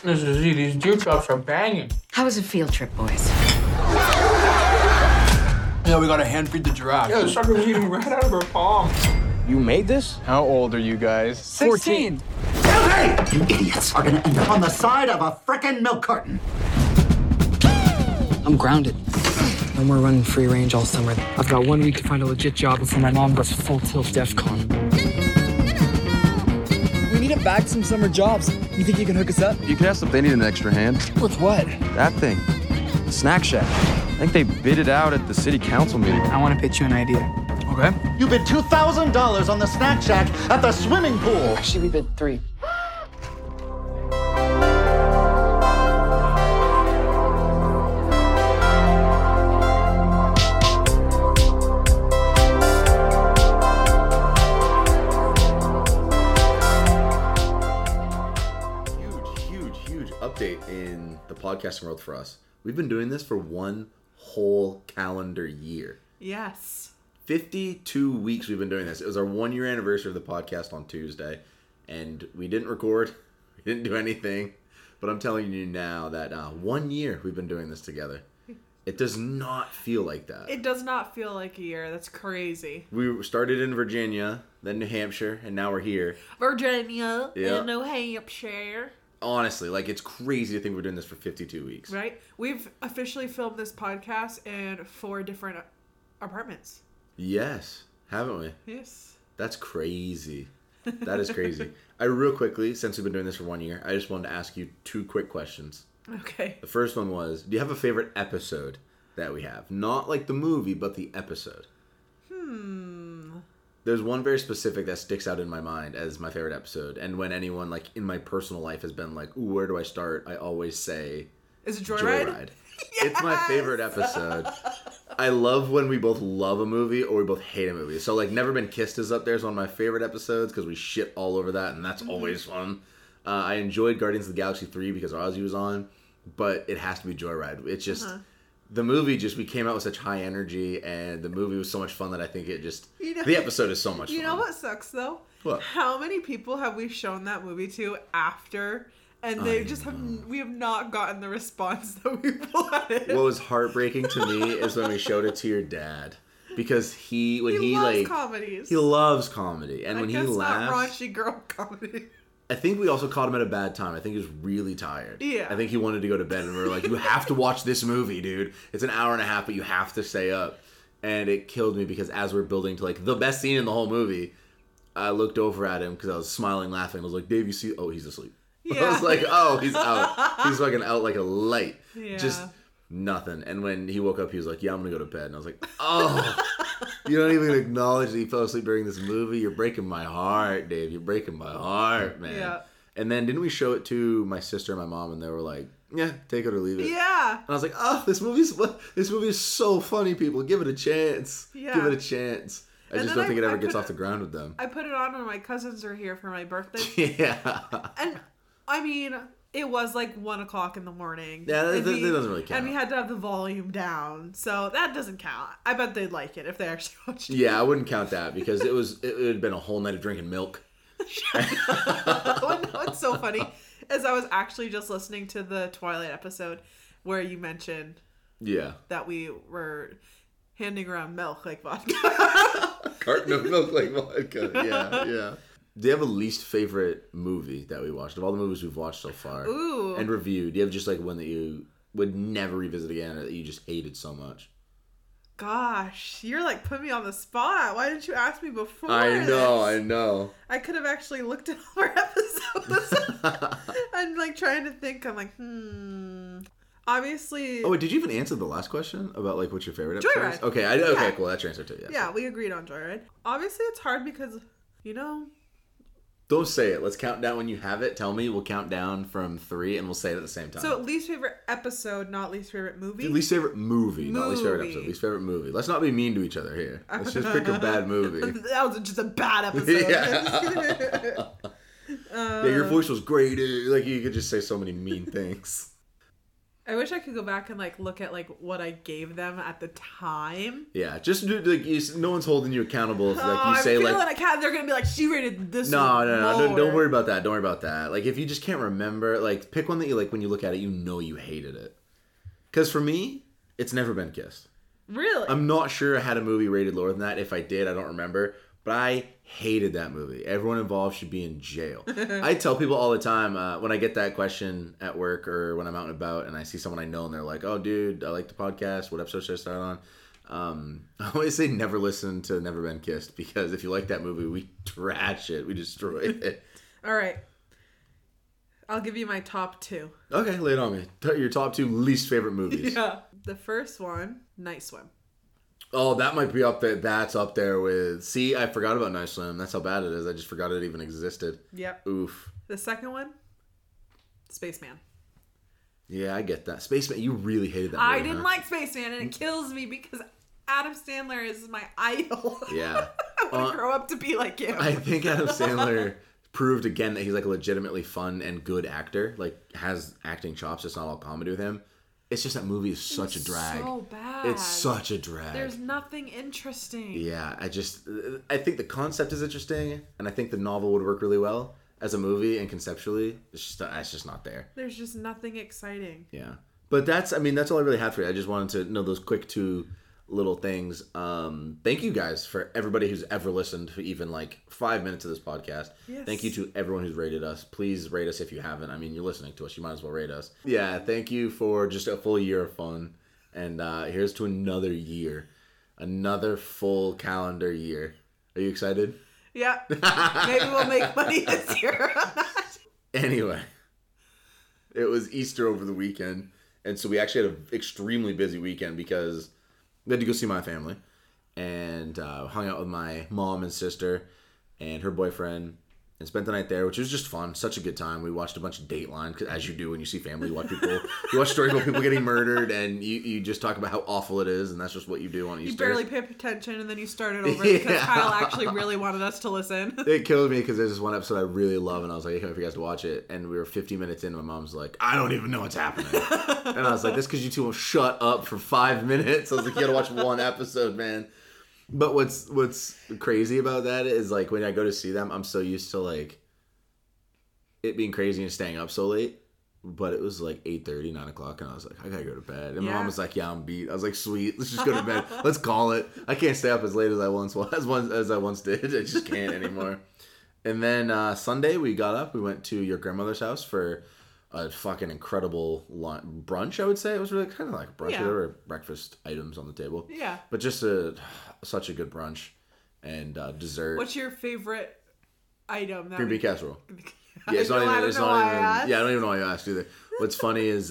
Mrs. Z, these deer chops are banging. How was a field trip, boys? Yeah, we gotta hand feed the giraffe. Yeah, the sucker was eating right out of her palm. You made this? How old are you guys? 16. You idiots are gonna end up on the side of a frickin' milk carton. I'm grounded. No more running free range all summer. I've got 1 week to find a legit job before my mom goes full tilt DEFCON. We need to bag some summer jobs. You think you can hook us up? You can ask if they need an extra hand. With what? That thing. Snack Shack. I think they bid it out at the city council meeting. I want to pitch you an idea. Okay? You bid $2,000 on the snack shack at the swimming pool. Actually, we bid 3. Huge update in the podcasting world for us. We've been doing this for one whole calendar year. Yes. 52 weeks we've been doing this. It was our 1 year anniversary of the podcast on Tuesday, and we didn't record, we didn't do anything, but I'm telling you now that 1 year we've been doing this together. It does not feel like that. It does not feel like a year. That's crazy. We started in Virginia, then New Hampshire, and now we're here. Virginia Yeah. and New Hampshire. Honestly, like, it's crazy to think we're doing this for 52 weeks. Right? We've officially filmed this podcast in 4 different apartments. Yes, haven't we? Yes. That's crazy. That is crazy. Real quickly, since we've been doing this for 1 year, I just wanted to ask you 2 quick questions. Okay. The first one was, do you have a favorite episode that we have? Not like the movie, but the episode. There's one very specific that sticks out in my mind as my favorite episode. And when anyone, like, in my personal life has been like, ooh, where do I start? I always say... Is it Joyride? Joyride. Yes! It's my favorite episode. I love when we both love a movie or we both hate a movie. So, like, Never Been Kissed is up there. It's one of my favorite episodes because we shit all over that, and that's always fun. I enjoyed Guardians of the Galaxy 3 because Ozzy was on, but it has to be Joyride. It's just... The movie we came out with such high energy, and the movie was so much fun that I think it just... the episode is so much fun. You know what sucks, though? What? How many people have we shown that movie to after... And they we have not gotten the response that we wanted. What was heartbreaking to me is when we showed it to your dad. Because he loves comedies. He loves comedy. And when he laughs... not raunchy girl comedy. I think we also caught him at a bad time. I think he was really tired. Yeah. I think he wanted to go to bed, and we were like, you have to watch this movie, dude. It's an hour and a half, but you have to stay up. And it killed me because as we're building to, like, the best scene in the whole movie, I looked over at him because I was smiling, laughing. I was like, Dave, you see... Oh, he's asleep. Yeah. I was like, oh, he's out. He's fucking out like a light. Yeah. Just nothing. And when he woke up, he was like, yeah, I'm going to go to bed. And I was like, oh, you don't even acknowledge that he fell asleep during this movie? You're breaking my heart, Dave. You're breaking my heart, man. Yeah. And then didn't we show it to my sister and my mom, and they were like, yeah, take it or leave it. Yeah. And I was like, oh, this movie is so funny, people. Give it a chance. Yeah. Give it a chance. I just don't think it ever gets off the ground with them. I put it on when my cousins are here for my birthday. Yeah. And, I mean, it was like 1 o'clock in the morning. Yeah, that doesn't really count. And we had to have the volume down. So that doesn't count. I bet they'd like it if they actually watched it. Yeah, I wouldn't count that because it would have been a whole night of drinking milk. What's so funny is I was actually just listening to the Twilight episode where you mentioned that we were handing around milk like vodka. Carton of milk like vodka. Yeah. Do you have a least favorite movie that we watched? Of all the movies we've watched so far and reviewed, do you have just like one that you would never revisit again or that you just hated so much? Gosh, you're like putting me on the spot. Why didn't you ask me before? I know. I could have actually looked at all our episodes. I'm like trying to think. I'm like, Obviously. Oh, wait, did you even answer the last question about like what's your favorite episode? Joyride. Okay, cool. That's your answer too. Yeah, we agreed on Joyride. Obviously, it's hard because, Don't say it. Let's count down when you have it. Tell me. We'll count down from 3 and we'll say it at the same time. So, least favorite episode, not least favorite movie? Least favorite movie, not least favorite episode. Least favorite movie. Let's not be mean to each other here. Let's just pick a bad movie. That was just a bad episode. Yeah, your voice was great. Like, you could just say so many mean things. I wish I could go back and like look at like what I gave them at the time. Yeah, just like no one's holding you accountable. If, like you say, I'm like I can't. They're gonna be like, she rated this. No, don't worry about that. Don't worry about that. Like if you just can't remember, like pick one that you like. When you look at it, you know you hated it. Because for me, it's Never Been Kissed. Really? I'm not sure I had a movie rated lower than that. If I did, I don't remember. But I hated that movie. Everyone involved should be in jail. I tell people all the time when I get that question at work or when I'm out and about and I see someone I know and they're like, "Oh, dude, I like the podcast. What episode should I start on?" I always say never listen to Never Been Kissed because if you like that movie, we trash it. We destroy it. All right. I'll give you my top 2. Okay, lay it on me. Your top 2 least favorite movies. Yeah. The first one, Night Swim. Oh, that might be up there. That's up there with... See, I forgot about Night Swim. That's how bad it is. I just forgot it even existed. Yep. Oof. The second one, Spaceman. Yeah, I get that. Spaceman, you really hated that movie, I didn't like Spaceman, and it kills me because Adam Sandler is my idol. Yeah. I want to grow up to be like him. I think Adam Sandler proved again that he's like a legitimately fun and good actor. Like, has acting chops. It's not all comedy with him. It's just that movie is such a drag. So bad. It's such a drag. There's nothing interesting. Yeah, I think the concept is interesting, and I think the novel would work really well as a movie and conceptually. It's just not there. There's just nothing exciting. Yeah, but that's all I really had for you. I just wanted to know those quick 2 little things. Thank you guys for everybody who's ever listened to even like 5 minutes of this podcast. Yes. Thank you to everyone who's rated us. Please rate us if you haven't. I mean, you're listening to us, you might as well rate us. Yeah, thank you for just a full year of fun, and here's to another year, another full calendar year. Are you excited? Yeah. Maybe we'll make money this year. Anyway, it was Easter over the weekend, and so we actually had an extremely busy weekend because we had to go see my family, and hung out with my mom and sister and her boyfriend and spent the night there, which was just fun. Such a good time. We watched a bunch of Dateline, 'cause as you do when you see family, you watch stories about people getting murdered, and you just talk about how awful it is, and that's just what you do on Easter. You barely pay attention, and then you started over because Kyle actually really wanted us to listen. It killed me because there's this one episode I really love, and I was like, I can't wait for you guys to watch it. And we were 50 minutes in, and my mom's like, I don't even know what's happening. And I was like, that's because you two will shut up for 5 minutes. I was like, you gotta watch one episode, man. But what's crazy about that is like when I go to see them, I'm so used to like it being crazy and staying up so late. But it was like 8:30, 9 o'clock, and I was like, I gotta go to bed. And my mom was like, yeah, I'm beat. I was like, sweet, let's just go to bed. Let's call it. I can't stay up as late as I once did. I just can't anymore. And then Sunday we got up. We went to your grandmother's house for a fucking incredible brunch, I would say. It was really kind of like brunch. There were breakfast items on the table. Yeah. But just such a good brunch and dessert. What's your favorite item? Green bean casserole. Yeah, I don't even know why you asked either. What's funny is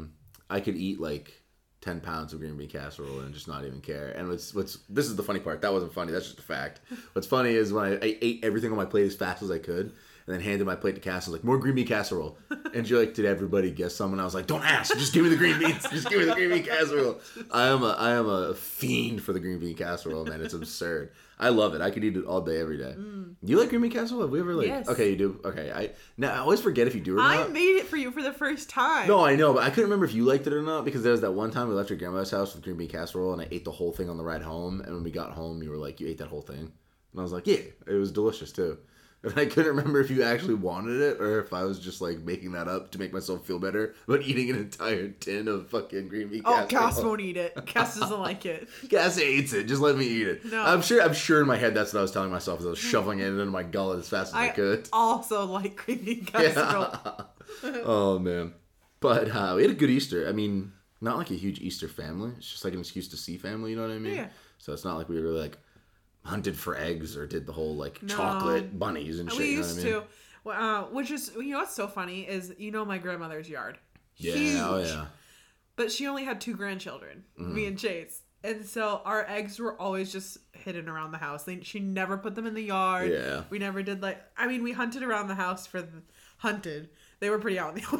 I could eat like 10 pounds of green bean casserole and just not even care. And this is the funny part. That wasn't funny. That's just a fact. What's funny is when I ate everything on my plate as fast as I could, and then handed my plate to Cass. I was like, more green bean casserole. And she's like, did everybody guess some? And I was like, don't ask. Just give me the green beans. Just give me the green bean casserole. I am a fiend for the green bean casserole, man. It's absurd. I love it. I could eat it all day, every day. Do you like green bean casserole? Have we ever Yes. Okay, you do? Okay. I always forget if you do or not. I made it for you for the first time. No, I know, but I couldn't remember if you liked it or not because there was that one time we left your grandmother's house with green bean casserole and I ate the whole thing on the ride home. And when we got home, you were like, you ate that whole thing? And I was like, yeah, it was delicious too. And I couldn't remember if you actually wanted it or if I was just like making that up to make myself feel better about eating an entire tin of fucking green bean casserole. Oh, Cass won't eat it. Cass doesn't like it. Cass hates it. Just let me eat it. No. I'm sure in my head that's what I was telling myself as I was shoveling it into my gullet as fast as I could. Also like green bean casserole. Yeah. Oh man. But we had a good Easter. I mean, not like a huge Easter family. It's just like an excuse to see family, you know what I mean? Yeah. So it's not like we were really like hunted for eggs or did the whole like chocolate bunnies and shit. We you know used what I mean? to. Which is, you know what's so funny is, you know, my grandmother's yard. Yeah, Huge. oh yeah. But she only had 2 grandchildren, me and Chase. And so our eggs were always just hidden around the house. She never put them in the yard. Yeah. We never did we hunted around the house hunted. They were pretty out in the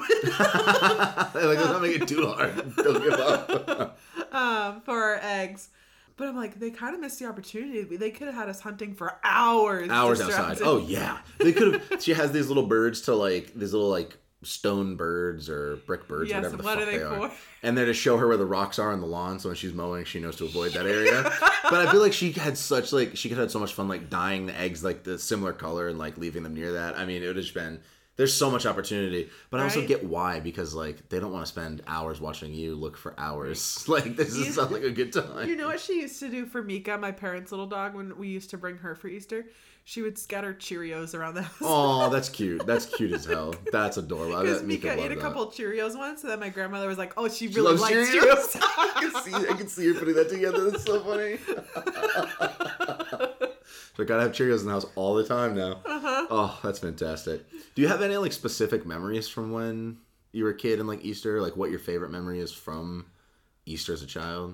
open. Like, let's not make it too hard. Don't give up. For our eggs. But I'm like, they kind of missed the opportunity. They could have had us hunting for hours. Hours outside. Oh, yeah. They could have. She has these little birds to like, these little like stone birds or brick birds, yes, whatever the what fuck they are. for? And they're to show her where the rocks are on the lawn, so when she's mowing, she knows to avoid that area. But I feel like she had such like she could have had so much fun like dyeing the eggs like the similar color and like leaving them near that. I mean, it would have just been. There's so much opportunity, but I also get why, because like they don't want to spend hours watching you look for hours. Like this sounds like a good time. You know what she used to do for Mika, my parents' little dog, when we used to bring her for Easter? She would scatter Cheerios around the house. Oh, that's cute. That's cute as hell. That's adorable. Because Mika ate a couple Cheerios once, and then my grandmother was like, "Oh, she really likes Cheerios." I can see her putting that together. That's so funny. So I gotta have Cheerios in the house all the time now. Oh, that's fantastic. Do you have any like specific memories from when you were a kid and like Easter? Like what your favorite memory is from Easter as a child?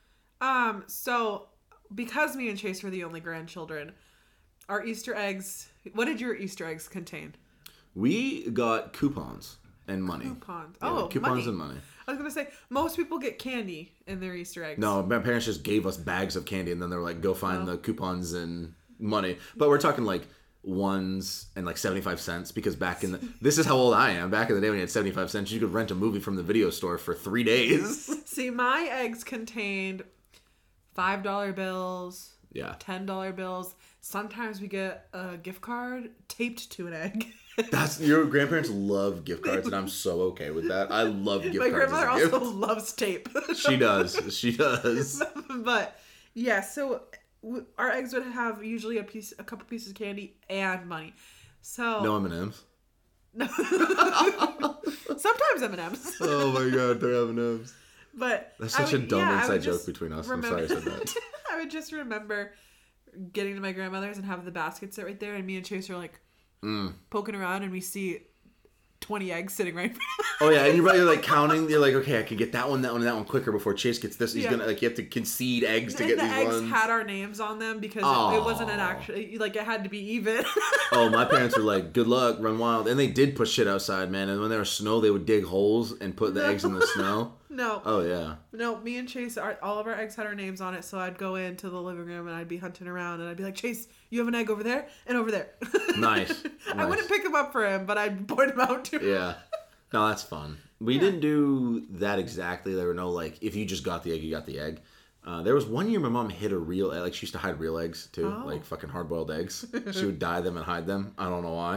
So because me and Chase were the only grandchildren, our Easter eggs. What did your Easter eggs contain? We got coupons and money. Coupons. Yeah, oh, coupons and money. I was gonna say most people get candy in their Easter eggs. No, my parents just gave us bags of candy and then they were like, "Go find the coupons and money." But we're talking like ones and like 75 cents because back in the this is how old I am. Back in the day when you had 75 cents, you could rent a movie from the video store for 3 days. See, my eggs contained $5 bills. Yeah. $10 bills. Sometimes we get a gift card taped to an egg. That's your grandparents love gift cards, and I'm so okay with that. I love gift cards. My grandmother also loves tape. She does. She does. But yeah, so our eggs would have usually a couple pieces of candy and money. So no M&Ms. No. Sometimes M&Ms. Oh my god, they're M&Ms. But that's such a dumb inside joke between us. I'm sorry I said that. I would just remember getting to my grandmother's and have the basket sit right there, and me and Chase are like poking around, and we see 20 eggs sitting right. Oh yeah, and you're like counting. You're like, okay, I can get that one, that one, and that one quicker before Chase gets this. He's gonna like you have to concede eggs to get these ones. The eggs had our names on them because it wasn't an actual like it had to be even. Oh, my parents were like, "Good luck, run wild," and they did put shit outside, man. And when there was snow, they would dig holes and put the eggs in the snow. No. Oh yeah. No, me and Chase, all of our eggs had our names on it, so I'd go into the living room and I'd be hunting around and I'd be like, "Chase, you have an egg over there and over there." Nice. I wouldn't pick him up for him, but I'd point him out to him. Yeah. No, that's fun. We didn't do that exactly. There were no like, if you just got the egg, you got the egg. There was one year my mom hid a real egg. Like she used to hide real eggs too, like fucking hard-boiled eggs. She would dye them and hide them. I don't know why.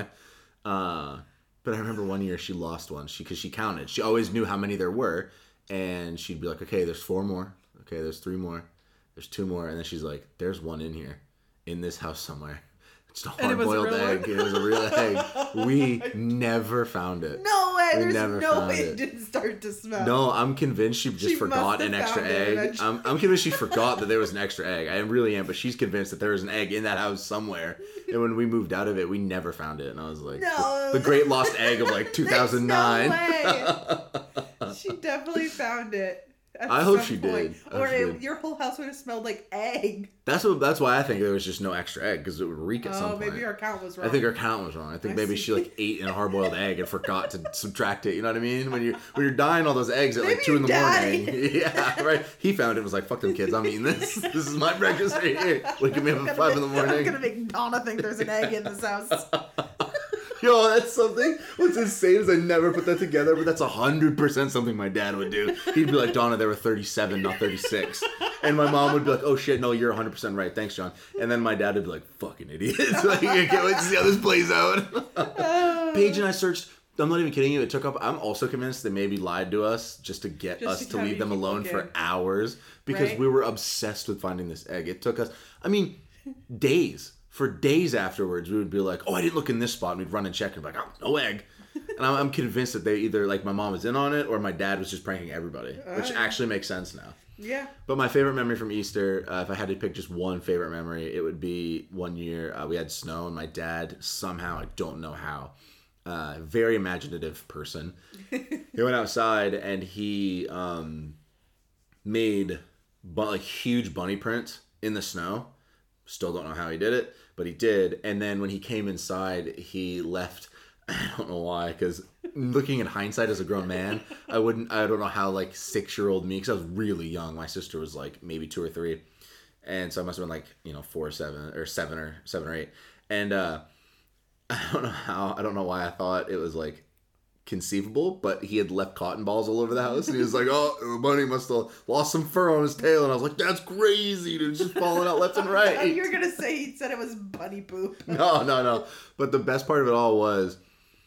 But I remember one year she lost one because she counted. She always knew how many there were. And she'd be like, okay, there's 4 more. Okay, there's 3 more. There's 2 more. And then she's like, there's one in here. In this house somewhere. It's a hard-boiled egg. It was a real egg. We never found it. No way. There's no way it didn't start to smell. No, I'm convinced she just forgot an extra egg. I'm convinced she forgot that there was an extra egg. I really am. But she's convinced that there was an egg in that house somewhere. And when we moved out of it, we never found it. And I was like, no. The great lost egg of like 2009. No way. She definitely found it. I hope she did. Or your whole house would have smelled like egg. That's why I think there was just no extra egg, because it would reek at some point. Oh, maybe our count was wrong. I think our count was wrong. I think maybe she like ate in a hard-boiled egg and forgot to subtract it. You know what I mean? When you're dying all those eggs at like 2 in the morning. Yeah, right. He found it and was like, "Fuck them kids, I'm eating this. This is my breakfast right here." Waking me up at 5 in the morning. I'm gonna make Donna think there's an egg in this house. Yo, that's something. What's insane is I never put that together, but that's 100% something my dad would do. He'd be like, "Donna, there were 37, not 36." And my mom would be like, "Oh shit, no, you're 100% right. Thanks, John." And then my dad would be like, "Fucking idiots." Like, I can't wait to see how this plays out. Paige and I searched. I'm not even kidding you. It took up. I'm also convinced they maybe lied to us just to get us to leave them alone for hours, because we were obsessed with finding this egg. It took us, days. For days afterwards, we would be like, "Oh, I didn't look in this spot," and we'd run and check and be like, "Oh, no egg." And I'm convinced that they either, like, my mom was in on it or my dad was just pranking everybody, which actually makes sense now. Yeah. But my favorite memory from Easter, if I had to pick just one favorite memory, it would be one year we had snow, and my dad somehow, I don't know how, very imaginative person, he went outside and he made huge bunny prints in the snow. Still don't know how he did it, but he did. And then when he came inside, he left. I don't know why, because looking in hindsight as a grown man, I don't know how 6-year-old me, because I was really young. My sister was maybe 2 or 3. And so I must have been 4 or 7 or 7 or 8. And I don't know how, I don't know why I thought it was conceivable, but he had left cotton balls all over the house, and he was like, oh, the bunny must have lost some fur on his tail, and I was like, that's crazy, dude, it's just falling out left and right. You're gonna say he said it was bunny poop. No. But the best part of it all was,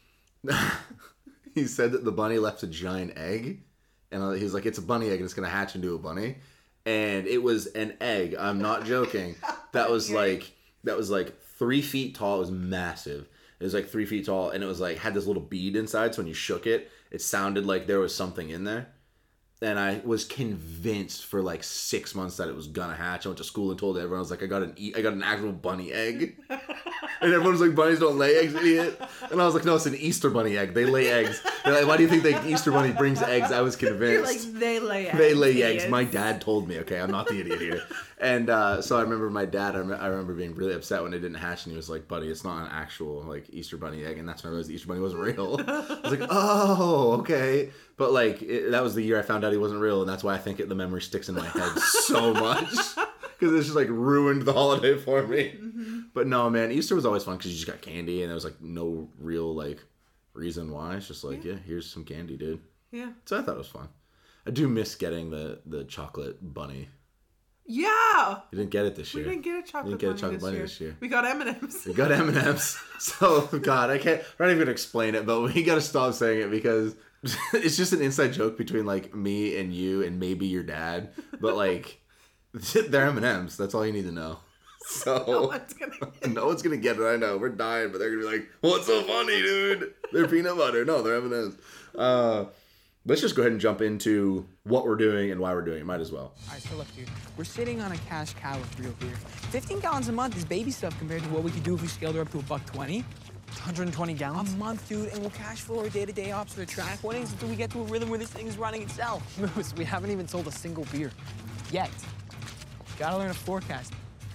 he said that the bunny left a giant egg, and he was like, it's a bunny egg, and it's gonna hatch into a bunny, and it was an egg, I'm not joking, that was like 3 feet tall, it was massive. It was like 3 feet tall, and it was like, had this little bead inside, so when you shook it, it sounded like there was something in there. And I was convinced for like 6 months that it was gonna hatch. I went to school and told everyone, I was like, I got an actual bunny egg. And everyone was like, bunnies don't lay eggs, idiot. And I was like, no, it's an Easter bunny egg. They lay eggs. They're like, why do you think the Easter bunny brings eggs? I was convinced. You're like, they lay eggs. They lay eggs. My dad told me, okay? I'm not the idiot here. And so I remember my dad, I remember being really upset when it didn't hatch, and he was like, buddy, it's not an actual like Easter bunny egg. And that's when I realized the Easter bunny wasn't real. I was like, oh, okay. But like, that was the year I found out he wasn't real, and that's why I think the memory sticks in my head so much. Because it's just like ruined the holiday for me. Mm-hmm. But no, man, Easter was always fun because you just got candy, and there was like no real like reason why. It's just like, yeah, here's some candy, dude. Yeah. So I thought it was fun. I do miss getting the chocolate bunny. Yeah. You didn't get it this year. We didn't get a chocolate bunny this year. We got M&Ms. We got M&Ms. So, God, I'm not even going to explain it, but we got to stop saying it because it's just an inside joke between like me and you and maybe your dad. But like, they're M&Ms. That's all you need to know. So no one's gonna get it. I know, we're dying, but they're gonna be like, "What's so funny, dude? They're peanut butter." No, they're M&Ms. Let's just go ahead and jump into what we're doing and why we're doing it. Might as well. All right, so look, dude, we're sitting on a cash cow with real beer. 15 gallons a month is baby stuff compared to what we could do if we scaled her up to $1.20. 120 gallons? A month, dude, and we'll cash flow our day-to-day ops for the track winnings until we get to a rhythm where this thing is running itself. Moose, we haven't even sold a single beer. Yet. Gotta learn to forecast.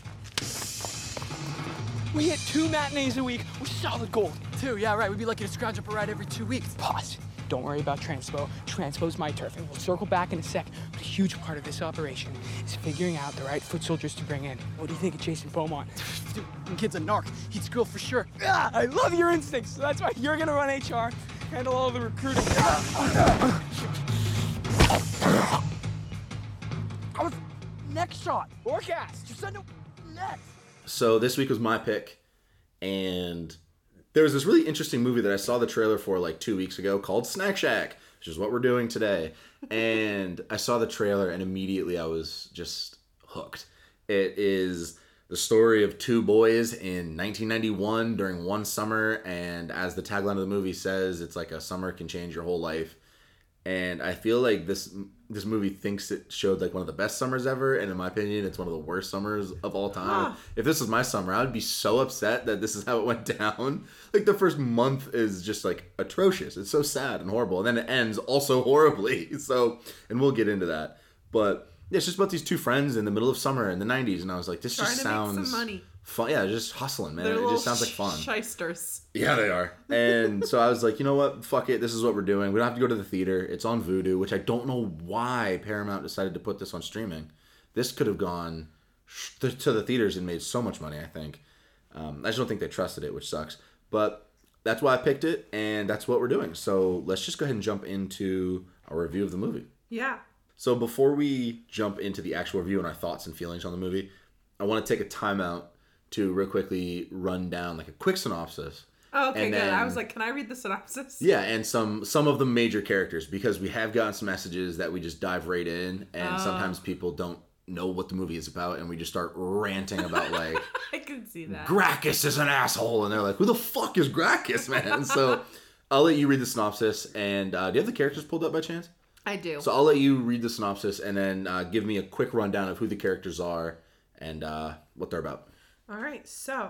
We hit 2 matinees a week with solid gold. 2, yeah, right. We'd be lucky to scrounge up a ride every 2 weeks. Pause. Don't worry about Transpo. Transpo's my turf, and we'll circle back in a sec. But a huge part of this operation is figuring out the right foot soldiers to bring in. What do you think of Jason Beaumont? Dude, the kid's a narc. He'd school for sure. Ah, I love your instincts. So that's why you're gonna run HR, handle all the recruiting. Next shot. Forecast. You said no. Next. So this week was my pick, and there was this really interesting movie that I saw the trailer for like 2 weeks ago called Snack Shack, which is what we're doing today. And I saw the trailer, and immediately I was just hooked. It is the story of 2 boys in 1991 during one summer, and as the tagline of the movie says, it's like a summer can change your whole life. And I feel like this movie thinks it showed like one of the best summers ever, and in my opinion, it's one of the worst summers of all time. Huh. If this was my summer, I would be so upset that this is how it went down. Like the first month is just like atrocious. It's so sad and horrible, and then it ends also horribly. So, and we'll get into that. But yeah, it's just about these 2 friends in the middle of summer in the 90s, and I was like, this just sounds make some money. Fun. Yeah, just hustling, man. It just sounds like fun. Shysters. Yeah, they are. And so I was like, you know what? Fuck it. This is what we're doing. We don't have to go to the theater. It's on Vudu, which I don't know why Paramount decided to put this on streaming. This could have gone to the theaters and made so much money, I think. I just don't think they trusted it, which sucks. But that's why I picked it, and that's what we're doing. So let's just go ahead and jump into our review of the movie. Yeah. So before we jump into the actual review and our thoughts and feelings on the movie, I want to take a timeout to real quickly run down like a quick synopsis. Oh, okay, good. I was like, can I read the synopsis? Yeah, and some of the major characters, because we have gotten some messages that we just dive right in, and sometimes people don't know what the movie is about, and we just start ranting about like I can see that. Gracchus is an asshole, and they're like, who the fuck is Gracchus, man? So I'll let you read the synopsis, and do you have the characters pulled up by chance? I do. So I'll let you read the synopsis, and then give me a quick rundown of who the characters are and what they're about. All right, so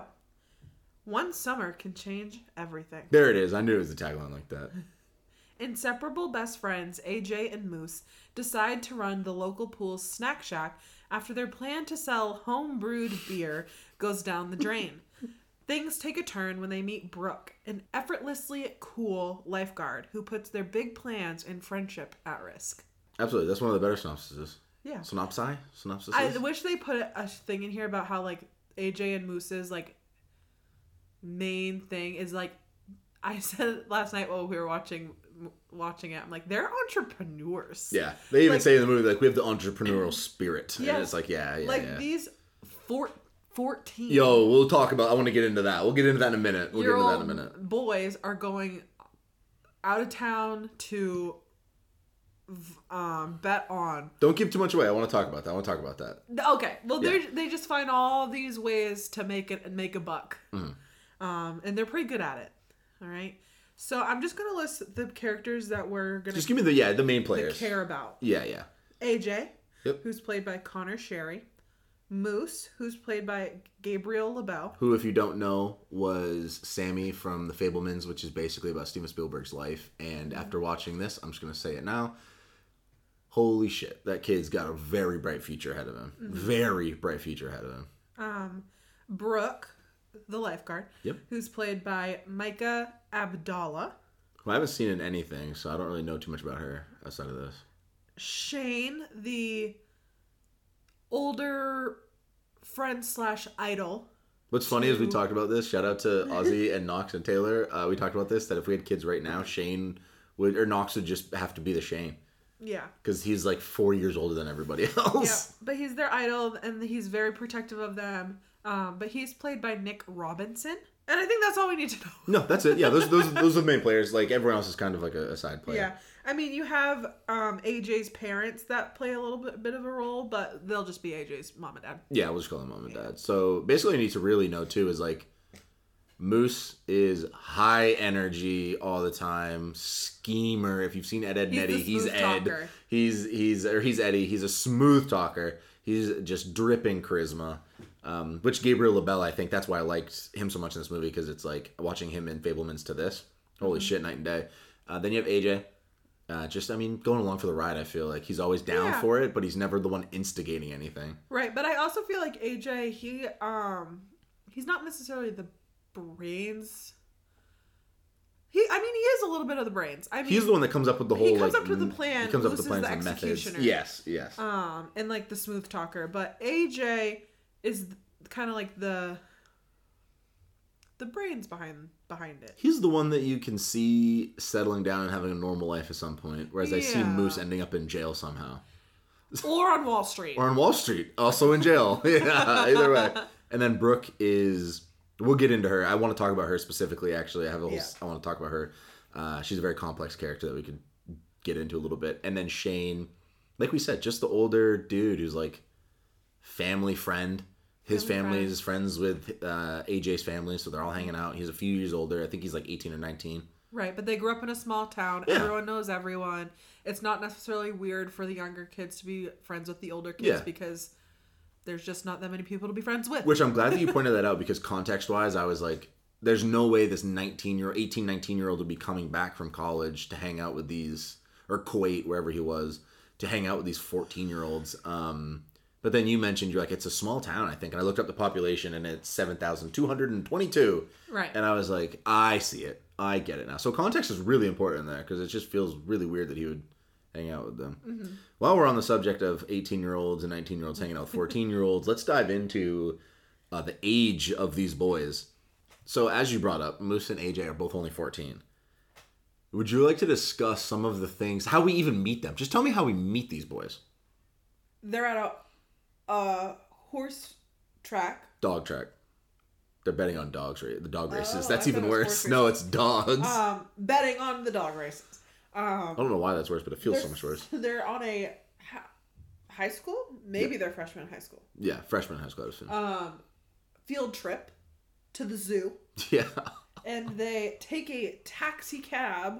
one summer can change everything. There it is. I knew it was a tagline like that. Inseparable best friends AJ and Moose decide to run the local pool's snack shack after their plan to sell home-brewed beer goes down the drain. Things take a turn when they meet Brooke, an effortlessly cool lifeguard who puts their big plans and friendship at risk. Absolutely. That's one of the better synopsises. Yeah. Synopsis? I wish they put a thing in here about how like AJ and Moose's like main thing is like I said last night while we were watching it, I'm like, they're entrepreneurs. Yeah, they even Like- say in the movie, like, we have the entrepreneurial spirit. Yeah. And it's like, yeah. These 14 Yo, we'll talk about, I want to get into that. We'll get into that in a minute. boys are going out of town to bet on. Don't give too much away. I want to talk about that. Okay, well, they just find all these ways to make a buck. And they're pretty good at it. All right. So I'm just going to list the characters that we're going to Just give me the main players. care about. Yeah. AJ, Yep. who's played by Connor Sherry. Moose, who's played by Gabriel LaBelle. Who, if you don't know, was Sammy from The Fabelmans, which is basically about Steven Spielberg's life. And after watching this, I'm just going to say it now. Holy shit, that kid's got a very bright future ahead of him. Very bright future ahead of him. Brooke, the lifeguard. Yep. Who's played by Micah Abdallah. Who I haven't seen in anything, so I don't really know too much about her outside of this. Shane, the older friend / idol. What's funny is we talked about this. Shout out to Ozzy and Knox and Taylor. We talked about this, that if we had kids right now, Knox would just have to be the Shane. Yeah. Because he's like 4 years older than everybody else. Yeah, but he's their idol, and he's very protective of them. But he's played by Nick Robinson. And I think that's all we need to know. No, that's it. Yeah, those are the main players. Like, everyone else is kind of like a side player. Yeah. I mean, you have AJ's parents that play a little bit of a role, but they'll just be AJ's mom and dad. Yeah, we'll just call them mom and dad. So, basically, what you need to really know, too, is, like, Moose is high energy all the time, schemer. If you've seen Ed, Edd n Eddy, he's Ed. Talker. He's Eddie. He's a smooth talker. He's just dripping charisma. Which Gabriel LaBelle, I think that's why I liked him so much in this movie, because it's like watching him in Fabelmans to this. Holy shit, night and day. Then you have AJ. Going along for the ride, I feel like. He's always down for it, but he's never the one instigating anything. Right, but I also feel like AJ, he's not necessarily the brains. He is a little bit of the brains. I mean, he's the one that comes up with the whole. He comes up with the plan. He comes up Moose with the plans is and the methods. executioner. Yes. And like the smooth talker, but AJ is kind of like the brains behind it. He's the one that you can see settling down and having a normal life at some point, whereas I see Moose ending up in jail somehow. Or on Wall Street. Or on Wall Street, also in jail. Yeah, either way. And then Brooke is. We'll get into her. I want to talk about her specifically. Actually, I want to talk about her. She's a very complex character that we could get into a little bit. And then Shane, like we said, just the older dude who's like family friend. His family is friends with AJ's family, so they're all hanging out. He's a few years older. I think he's like 18 or 19. Right, but they grew up in a small town. Yeah. Everyone knows everyone. It's not necessarily weird for the younger kids to be friends with the older kids because there's just not that many people to be friends with. Which I'm glad that you pointed that out, because context-wise, I was like, there's no way this 19-year-old would be coming back from college to hang out with these, or Kuwait, wherever he was, to hang out with these 14-year-olds. But then you mentioned, you're like, it's a small town, I think. And I looked up the population, and it's 7,222. Right. And I was like, I see it. I get it now. So context is really important in there, because it just feels really weird that he would hang out with them. Mm-hmm. While we're on the subject of 18-year-olds and 19-year-olds hanging out with 14-year-olds, let's dive into the age of these boys. So as you brought up, Moose and AJ are both only 14. Would you like to discuss some of the things, how we even meet them? Just tell me how we meet these boys. They're at a horse track. Dog track. They're betting on dogs, right? The dog races. That's even worse. No, it's dogs. Betting on the dog races. I don't know why that's worse, but it feels so much worse. They're on a high school? Maybe they're freshmen in high school. Yeah, freshman in high school. Field trip to the zoo. Yeah. And they take a taxi cab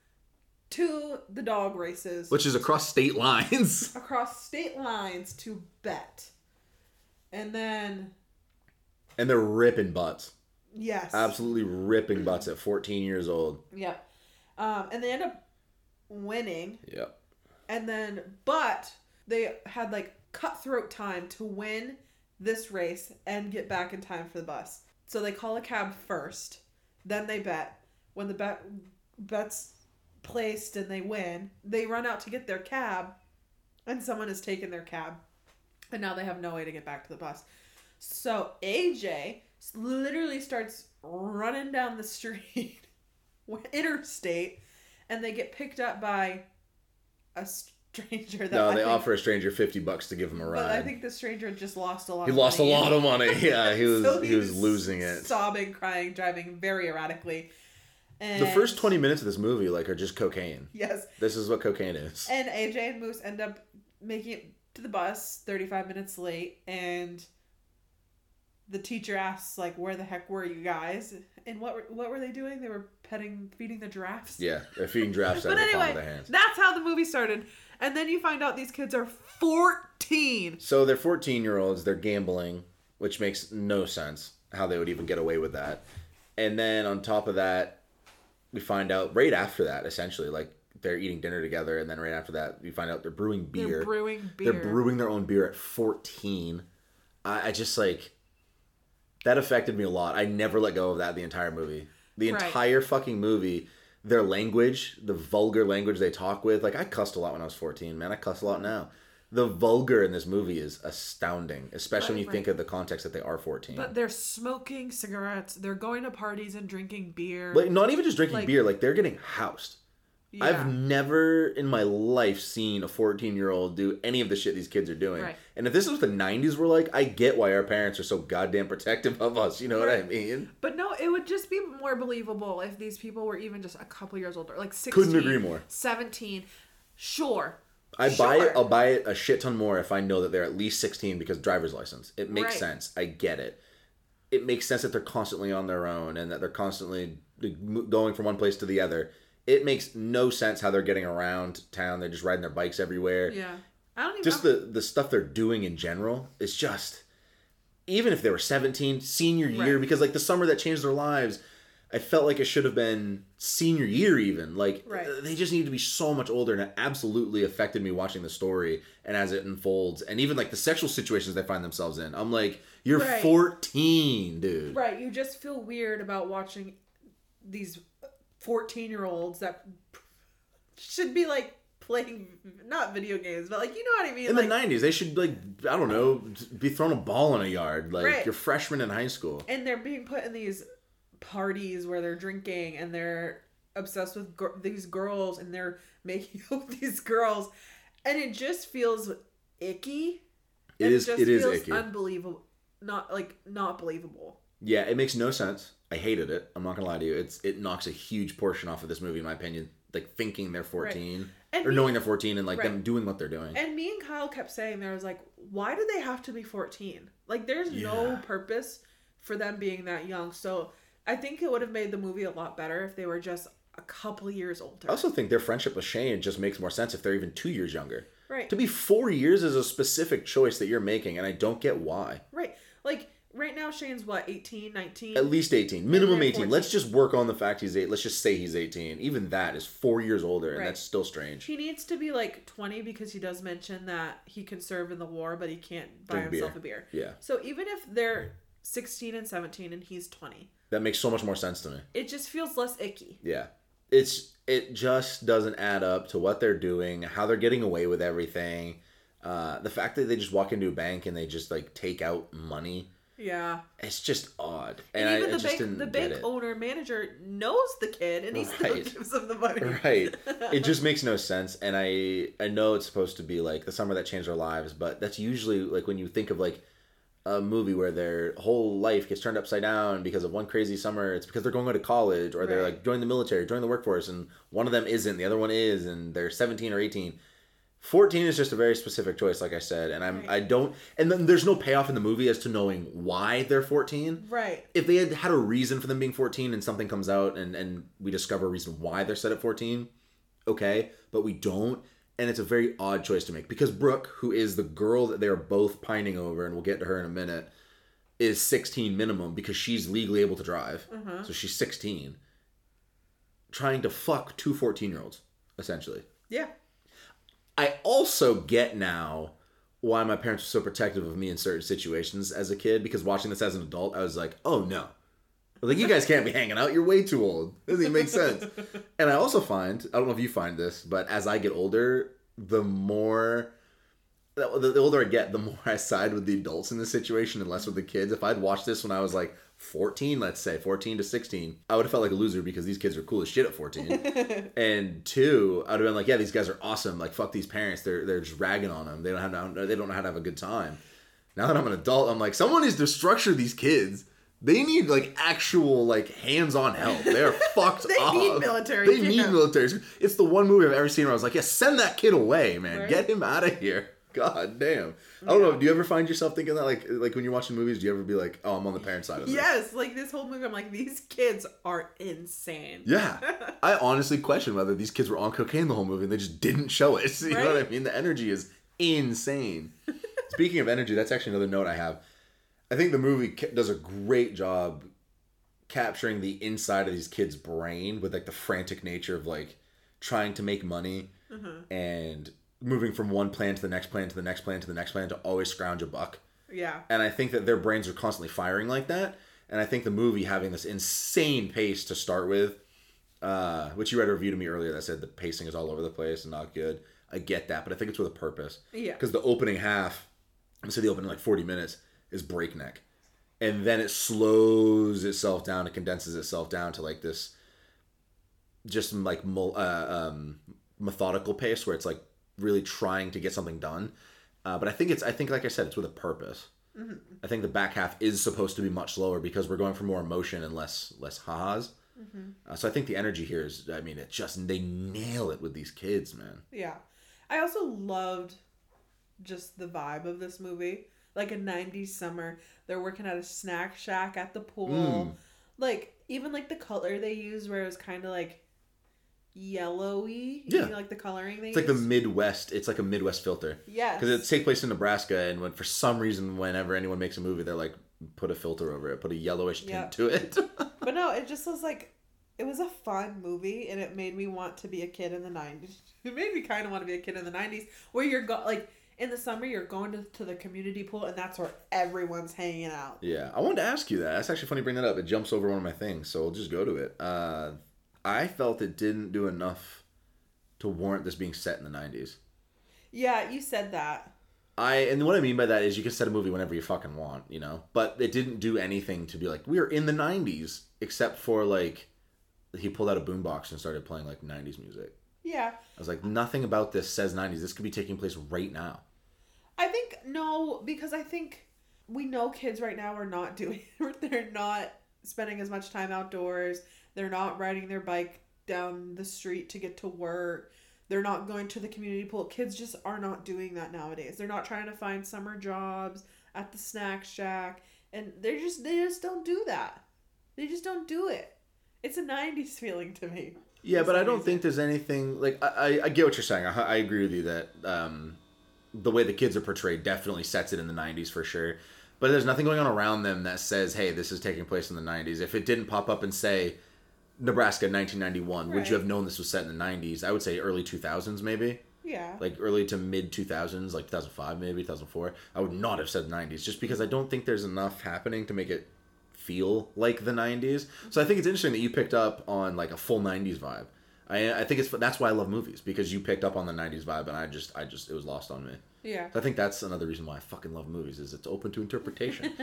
to the dog races. Which is across state lines. Across state lines to bet. And then... And they're ripping butts. Yes. Absolutely ripping butts at 14 years old. Yep. And they end up winning. Yep. And then, but they had like cutthroat time to win this race and get back in time for the bus. So they call a cab first, then they bet. When the bet's placed and they win, they run out to get their cab, and someone has taken their cab, and now they have no way to get back to the bus. So AJ literally starts running down the street interstate, and they get picked up by a stranger. They offer a stranger $50 to give him a ride. But I think the stranger just lost a lot. He lost a lot of money. Yeah, he was losing it, sobbing, crying, driving very erratically. And the first 20 minutes of this movie are just cocaine. Yes, this is what cocaine is. And AJ and Moose end up making it to the bus 35 minutes late, and the teacher asks, like, where the heck were you guys? And what were they doing? They were feeding the giraffes. Yeah, they're feeding giraffes out of the palm of their hands. That's how the movie started. And then you find out these kids are 14. So they're 14-year-olds. They're gambling, which makes no sense how they would even get away with that. And then on top of that, we find out right after that, essentially, like, they're eating dinner together, and then right after that, we find out they're brewing beer. They're brewing their own beer at 14. I just, like, that affected me a lot. I never let go of that the entire movie. The entire fucking movie, their language, the vulgar language they talk with. Like, I cussed a lot when I was 14, man. I cuss a lot now. The vulgar in this movie is astounding, especially when you think of the context that they are 14. But they're smoking cigarettes. They're going to parties and drinking beer. Like, not even just drinking beer. Like, they're getting housed. Yeah. I've never in my life seen a 14-year-old do any of the shit these kids are doing. Right. And if this is what the 90s were like, I get why our parents are so goddamn protective of us. You know what I mean? But no, it would just be more believable if these people were even just a couple years older. Like 16, couldn't agree more. 17. Sure. I'll buy it a shit ton more if I know that they're at least 16 because driver's license. It makes sense. I get it. It makes sense that they're constantly on their own and that they're constantly going from one place to the other. It makes no sense how they're getting around town. They're just riding their bikes everywhere. Yeah. The stuff they're doing in general is just, even if they were 17, senior year, because like the summer that changed their lives, I felt like it should have been senior year even. Like, they just need to be so much older, and it absolutely affected me watching the story and as it unfolds. And even, like, the sexual situations they find themselves in. I'm like, you're 14, dude. Right, you just feel weird about watching these 14-year-olds that should be, like, playing, not video games, but, like, you know what I mean? In like, the 90s, they should, like, I don't know, be throwing a ball in a yard. Like, you're freshmen in high school. And they're being put in these parties where they're drinking and they're obsessed with these girls and they're making out with these girls, and it just feels icky. It is icky. Unbelievable. Not believable. Yeah, it makes no sense. I hated it. I'm not gonna lie to you. It knocks a huge portion off of this movie, in my opinion. Like, thinking they're 14 or knowing they're 14 and like them doing what they're doing. And me and Kyle kept saying, there was like, why do they have to be 14? Like, there's no purpose for them being that young. So I think it would have made the movie a lot better if they were just a couple years older. I also think their friendship with Shane just makes more sense if they're even 2 years younger. Right. To be 4 years is a specific choice that you're making, and I don't get why. Right. Like, right now Shane's what, 18, 19? At least 18. Minimum 18. Let's just work on the fact he's 8. Let's just say he's 18. Even that is 4 years older, and that's still strange. He needs to be like 20 because he does mention that he can serve in the war, but he can't buy himself a beer. Yeah. So even if they're 16 and 17 and he's 20... That makes so much more sense to me. It just feels less icky. Yeah. It just doesn't add up to what they're doing, how they're getting away with everything. The fact that they just walk into a bank and they just like take out money. Yeah. It's just odd. And even I just didn't the get bank it. owner manager knows the kid and he still gives him the money. Right. It just makes no sense. And I know it's supposed to be like the summer that changed our lives, but that's usually like when you think of like a movie where their whole life gets turned upside down because of one crazy summer. It's because they're going to college or they're like joining the military, joining the workforce, and one of them isn't, the other one is, and they're 17 or 18. 14 is just a very specific choice, like I said, and and then there's no payoff in the movie as to knowing why they're 14. Right. If they had a reason for them being 14 and something comes out and we discover a reason why they're set at 14, okay, but we don't. And it's a very odd choice to make because Brooke, who is the girl that they're both pining over, and we'll get to her in a minute, is 16 minimum because she's legally able to drive. Mm-hmm. So she's 16. Trying to fuck two 14-year-olds, essentially. Yeah. I also get now why my parents were so protective of me in certain situations as a kid, because watching this as an adult, I was like, oh no. Like, you guys can't be hanging out. You're way too old. Doesn't even make sense. And I also find, I don't know if you find this, but as I get older, the older I get, the more I side with the adults in this situation and less with the kids. If I'd watched this when I was like 14, let's say, 14 to 16, I would have felt like a loser because these kids are cool as shit at 14. And 2, I would have been like, yeah, these guys are awesome. Like, fuck these parents. They're just ragging on them. They don't know how to have a good time. Now that I'm an adult, I'm like, someone needs to structure these kids. They need, like, actual, like, hands-on help. They are fucked up. They need military. They need military. It's the one movie I've ever seen where I was like, yeah, send that kid away, man. Right? Get him out of here. God damn. I don't know. Do you ever find yourself thinking that, like when you're watching movies, do you ever be like, oh, I'm on the parent side of this? Yes, like this whole movie, I'm like, these kids are insane. Yeah. I honestly question whether these kids were on cocaine the whole movie and they just didn't show it. You know what I mean? The energy is insane. Speaking of energy, that's actually another note I have. I think the movie does a great job capturing the inside of these kids' brain with like the frantic nature of like trying to make money and moving from one plan to the next plan to the next plan to the next plan to always scrounge a buck. Yeah. And I think that their brains are constantly firing like that. And I think the movie having this insane pace to start with, which you read a review to me earlier that said the pacing is all over the place and not good. I get that, but I think it's with a purpose. Yeah. Because the opening half, let's say the opening like 40 minutes, is breakneck. And then it slows itself down, it condenses itself down to like this just like methodical pace where it's like really trying to get something done. But I think like I said, it's with a purpose. Mm-hmm. I think the back half is supposed to be much slower because we're going for more emotion and less ha-has. Mm-hmm. So I think the energy here is, I mean, they nail it with these kids, man. Yeah. I also loved just the vibe of this movie. Like a 90s summer. They're working at a snack shack at the pool. Like, even like the color they used where it was kind of like yellowy. Yeah. You know, like the coloring they It's like the Midwest. It's like a Midwest filter. Yes. Because it takes place in Nebraska, and when for some reason, whenever anyone makes a movie, they're like, put a filter over it, put a yellowish tint to it. But no, it just was like, it was a fun movie, and it made me want to be a kid in the 90s. It made me kind of want to be a kid in the 90s, where you're like, in the summer, you're going to the community pool, and that's where everyone's hanging out. Yeah, I wanted to ask you that. That's actually funny you bring that up. It jumps over one of my things, so we'll just go to it. I felt it didn't do enough to warrant this being set in the 90s. Yeah, you said that. And what I mean by that is you can set a movie whenever you fucking want, you know? But it didn't do anything to be like, we're in the 90s, except for, like, he pulled out a boombox and started playing, like, 90s music. Yeah. I was like, nothing about this says 90s. This could be taking place right now. I think, no, because I think we know kids right now are not doing, they're not spending as much time outdoors. They're not riding their bike down the street to get to work. They're not going to the community pool. Kids just are not doing that nowadays. They're not trying to find summer jobs at the snack shack. And they just don't do that. They just don't do it. It's a 90s feeling to me. Yeah, but I don't think there's anything, like, I get what you're saying. I agree with you that the way the kids are portrayed definitely sets it in the 90s for sure. But there's nothing going on around them that says, hey, this is taking place in the 90s. If it didn't pop up and say Nebraska 1991, would you have known this was set in the 90s? I would say early 2000s maybe. Yeah. Like early to mid 2000s, like 2005 maybe, 2004. I would not have said 90s just because I don't think there's enough happening to make it feel like the 90s. So I think it's interesting that you picked up on like a full 90s vibe. I think that's why I love movies, because you picked up on the 90s vibe and I just it was lost on me. Yeah. So I think that's another reason why I fucking love movies, is it's open to interpretation.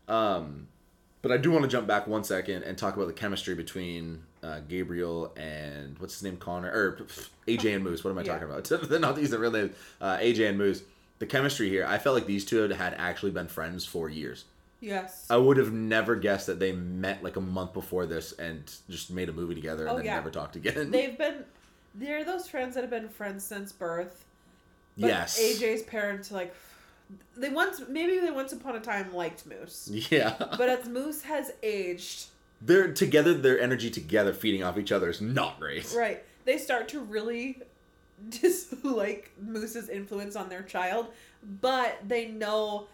But I do want to jump back 1 second and talk about the chemistry between Gabriel and what's his name, Connor, or AJ and Moose. What am I talking about? They're not using their real names. AJ and Moose. The chemistry here, I felt like these two had actually been friends for years. Yes. I would have never guessed that they met like a month before this and just made a movie together and then never talked again. They're those friends that have been friends since birth. But yes. AJ's parents, like, they once upon a time liked Moose. Yeah. But as Moose has aged, they're together, their energy together feeding off each other is not great. Right. They start to really dislike Moose's influence on their child, but they know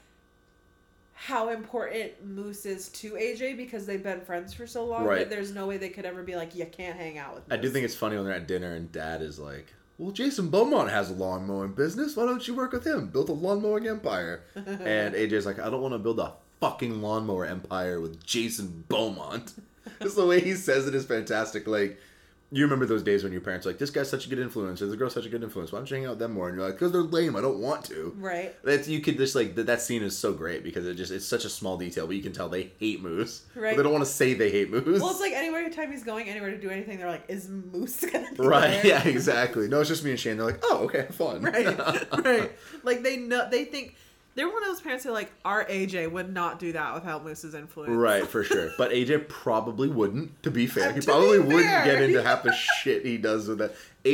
how important Moose is to AJ because they've been friends for so long that there's no way they could ever be like, you can't hang out with Moose. I do think it's funny when they're at dinner and Dad is like, well, Jason Beaumont has a lawn mowing business. Why don't you work with him? Build a lawn mowing empire. And AJ's like, I don't want to build a fucking lawnmower empire with Jason Beaumont. Just the way he says it is fantastic. Like, You remember those days when your parents were like, this guy's such a good influence, or this girl's such a good influence. Why don't you hang out with them more? And you're like, because they're lame. I don't want to. Right. You could just like that scene is so great because it's such a small detail, but you can tell they hate Moose. Right. But they don't want to say they hate Moose. Well, it's like anywhere time he's going anywhere to do anything, they're like, is Moose gonna be Right. there? Yeah. Exactly. No, it's just me and Shane. They're like, oh, okay, fun. Right. Right. Like they think. They're one of those parents who like, our AJ would not do that without Moose's influence. Right, for sure. But AJ probably wouldn't, to be fair. He To probably be wouldn't fair. get into half the shit he does with that.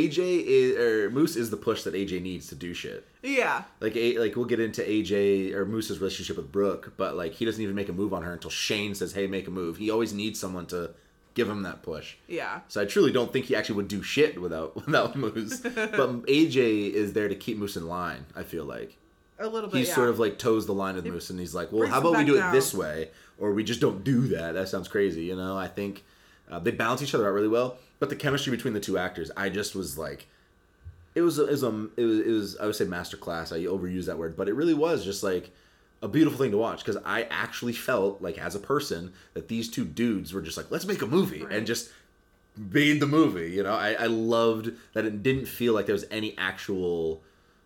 Moose is the push that AJ needs to do shit. Yeah. Like we'll get into AJ or Moose's relationship with Brooke, but like he doesn't even make a move on her until Shane says, "Hey, make a move." He always needs someone to give him that push. Yeah. So I truly don't think he actually would do shit without Moose. But AJ is there to keep Moose in line, I feel like. A little bit, He yeah. sort of like toes the line with Moose, and he's like, well, brings how him about we back do down. it this way, or we just don't do that? That sounds crazy, you know? I think they balance each other out really well, but the chemistry between the two actors, I just was like, it was I would say masterclass. I overuse that word, but it really was just like a beautiful thing to watch, because I actually felt like as a person that these two dudes were just like, let's make a movie, and just made the movie, you know? I loved that it didn't feel like there was any actual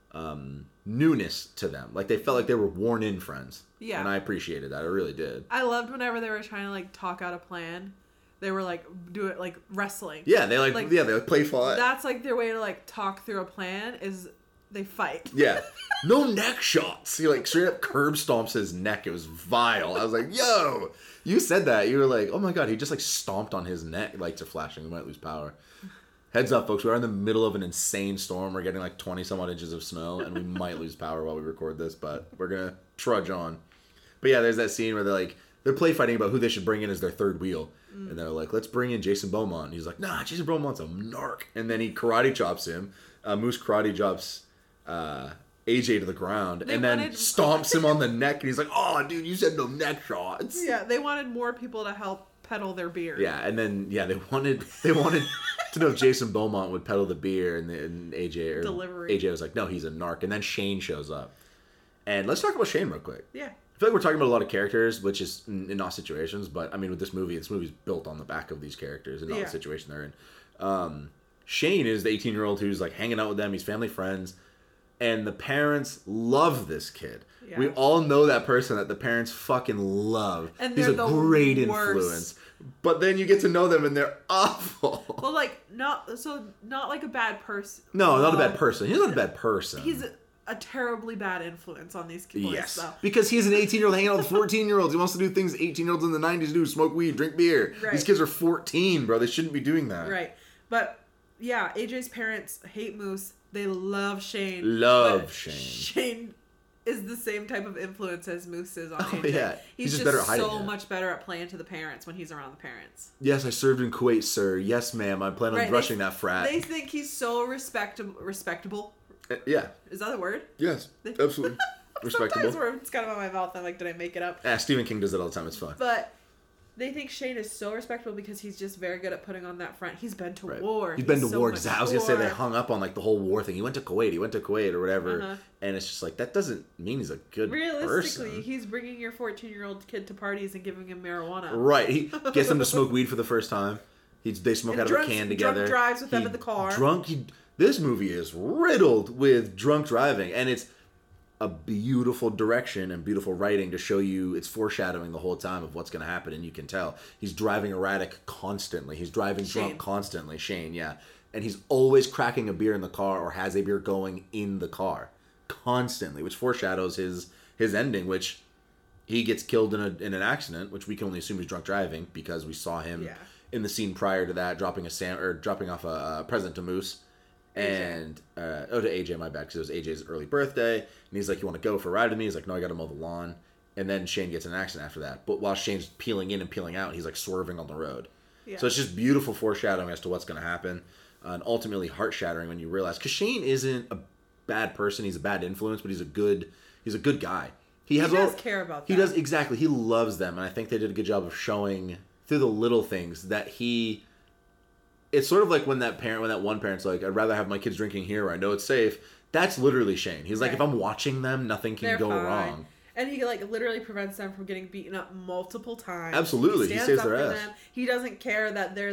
newness to them. Like they felt like they were worn in friends. Yeah. And I appreciated that. I really did. I loved whenever they were trying to like talk out a plan. They were like do it like wrestling. Yeah, they play fight. That's like their way to like talk through a plan is they fight. Yeah. No neck shots. He like straight up curb stomps his neck. It was vile. I was like, yo, you said that. You were like, oh my god, he just like stomped on his neck. Lights are flashing. We might lose power. Heads up, folks. We're in the middle of an insane storm. We're getting like 20 some odd inches of snow, and we might lose power while we record this, but we're gonna trudge on. But yeah, there's that scene where they're play fighting about who they should bring in as their third wheel. And they're like, let's bring in Jason Beaumont. And he's like, nah, Jason Beaumont's a narc. And then he karate chops him. Moose karate chops AJ to the ground and then stomps him on the neck. And he's like, oh, dude, you said no neck shots. Yeah, they wanted more people to help peddle their beer. Yeah, and then they wanted to know if Jason Beaumont would peddle the beer, and AJ was like, no, he's a narc. And then Shane shows up. And let's talk about Shane real quick. Yeah. I feel like we're talking about a lot of characters, which is in all situations, but I mean, with this movie's built on the back of these characters and all the situation they're in. Shane is the 18-year-old who's like hanging out with them. He's family friends, and the parents love this kid. Yeah. We all know that person that the parents fucking love. And he's a great influence. But then you get to know them, and they're awful. Well, like not like a bad person. No, not a bad person. He's not a bad person. He's a terribly bad influence on these kids. Yes, so. Because he's an 18-year-old hanging out with 14-year-olds. He wants to do things 18-year-olds in the 90s do: smoke weed, drink beer. Right. These kids are 14, bro. They shouldn't be doing that. Right. But yeah, AJ's parents hate Moose. They love Shane. Shane. Shane is the same type of influence as Moose is on AJ. Yeah. He's just better at hiding so it. much better at playing to the parents when he's around the parents. Yes, I served in Kuwait, sir. Yes, ma'am. I plan on rushing that frat. They think he's so respectable. Yeah. Is that a word? Yes, absolutely. Respectable. Sometimes it's kind of on my mouth. I'm like, did I make it up? Stephen King does it all the time. It's fun. But they think Shane is so respectable because he's just very good at putting on that front. He's been to Right. war. He's been to so war. much I was going to say war. they hung up on like the whole war thing. He went to Kuwait or whatever. And it's just like, that doesn't mean he's a good Realistically, person. he's bringing your 14-year-old kid to parties and giving him marijuana. Right. He gets them to smoke weed for the first time. They smoke And out of a can together. Drunk drives with them in the car. This movie is riddled with drunk driving, and it's a beautiful direction and beautiful writing to show you. It's foreshadowing the whole time of what's going to happen, and you can tell. He's driving erratic constantly. He's driving drunk constantly. Shane, yeah. And he's always cracking a beer in the car or has a beer going in the car constantly, which foreshadows his ending, which he gets killed in an accident, which we can only assume he's drunk driving because we saw him in the scene prior to that dropping off a present to Moose. And to AJ, my bad, because it was AJ's early birthday, and he's like, "You want to go for a ride with me?" He's like, "No, I got to mow the lawn." And then Shane gets in an accident after that. But while Shane's peeling in and peeling out, he's like swerving on the road. Yeah. So it's just beautiful foreshadowing as to what's going to happen, and ultimately heart shattering when you realize, because Shane isn't a bad person; he's a bad influence, but he's a good guy. He does care about them. He does, exactly. He loves them, and I think they did a good job of showing through the little things that he. It's sort of like when that one parent's like, I'd rather have my kids drinking here where I know it's safe. That's literally Shane. He's like, if I'm watching them, nothing can go wrong. And he like literally prevents them from getting beaten up multiple times. Absolutely. He saves their ass. He doesn't care that they're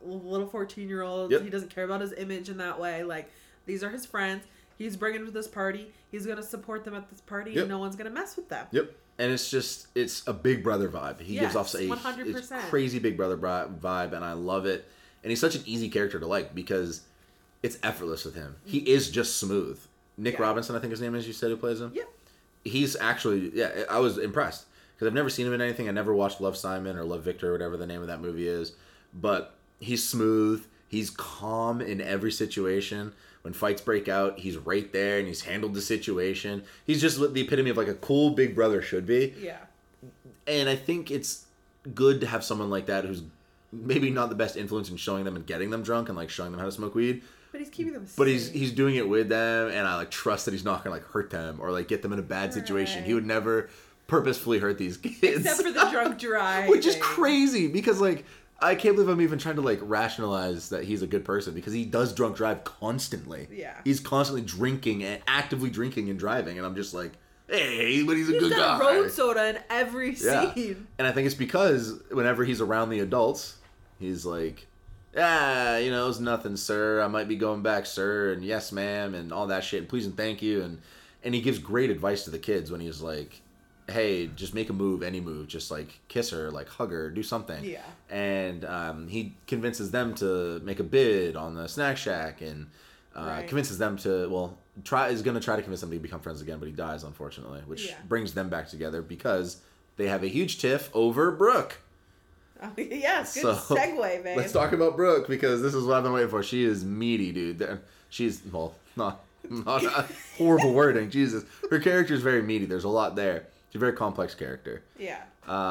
little 14-year-old. Yep. He doesn't care about his image in that way. Like, these are his friends. He's bringing them to this party. He's going to support them at this party, and no one's going to mess with them. Yep. And it's a Big Brother vibe. He gives off 100%. It's crazy Big Brother vibe, and I love it. And he's such an easy character to like because it's effortless with him. He is just smooth. Nick Robinson, I think his name is, you said, who plays him? Yep. He's actually, I was impressed. Because I've never seen him in anything. I never watched Love, Simon or Love, Victor or whatever the name of that movie is. But he's smooth. He's calm in every situation. When fights break out, he's right there and he's handled the situation. He's just the epitome of like a cool Big Brother should be. Yeah. And I think it's good to have someone like that who's maybe not the best influence in showing them and getting them drunk and like showing them how to smoke weed. But he's keeping them safe. But he's doing it with them, and I like trust that he's not gonna like hurt them or like get them in a bad situation. He would never purposefully hurt these kids. Except for the drunk drive. Which is crazy because like I can't believe I'm even trying to like rationalize that he's a good person because he does drunk drive constantly. Yeah. He's constantly drinking and actively drinking and driving, and I'm just like, hey, but he's a good guy. He's got road soda in every scene. And I think it's because whenever he's around the adults, he's like, it's nothing, sir. I might be going back, sir, and yes, ma'am, and all that shit, and please and thank you. And he gives great advice to the kids when he's like, hey, just make a move, any move. Just, like, kiss her, like, hug her, do something. Yeah. And he convinces them to make a bid on the Snack Shack and convinces them to, is going to try to convince them to become friends again, but he dies, unfortunately, which brings them back together because they have a huge tiff over Brooke. Yes, good segue, babe. Let's talk about Brooke because this is what I've been waiting for. She is meaty, dude. She's, not horrible wording. Jesus. Her character is very meaty. There's a lot there. She's a very complex character. Yeah.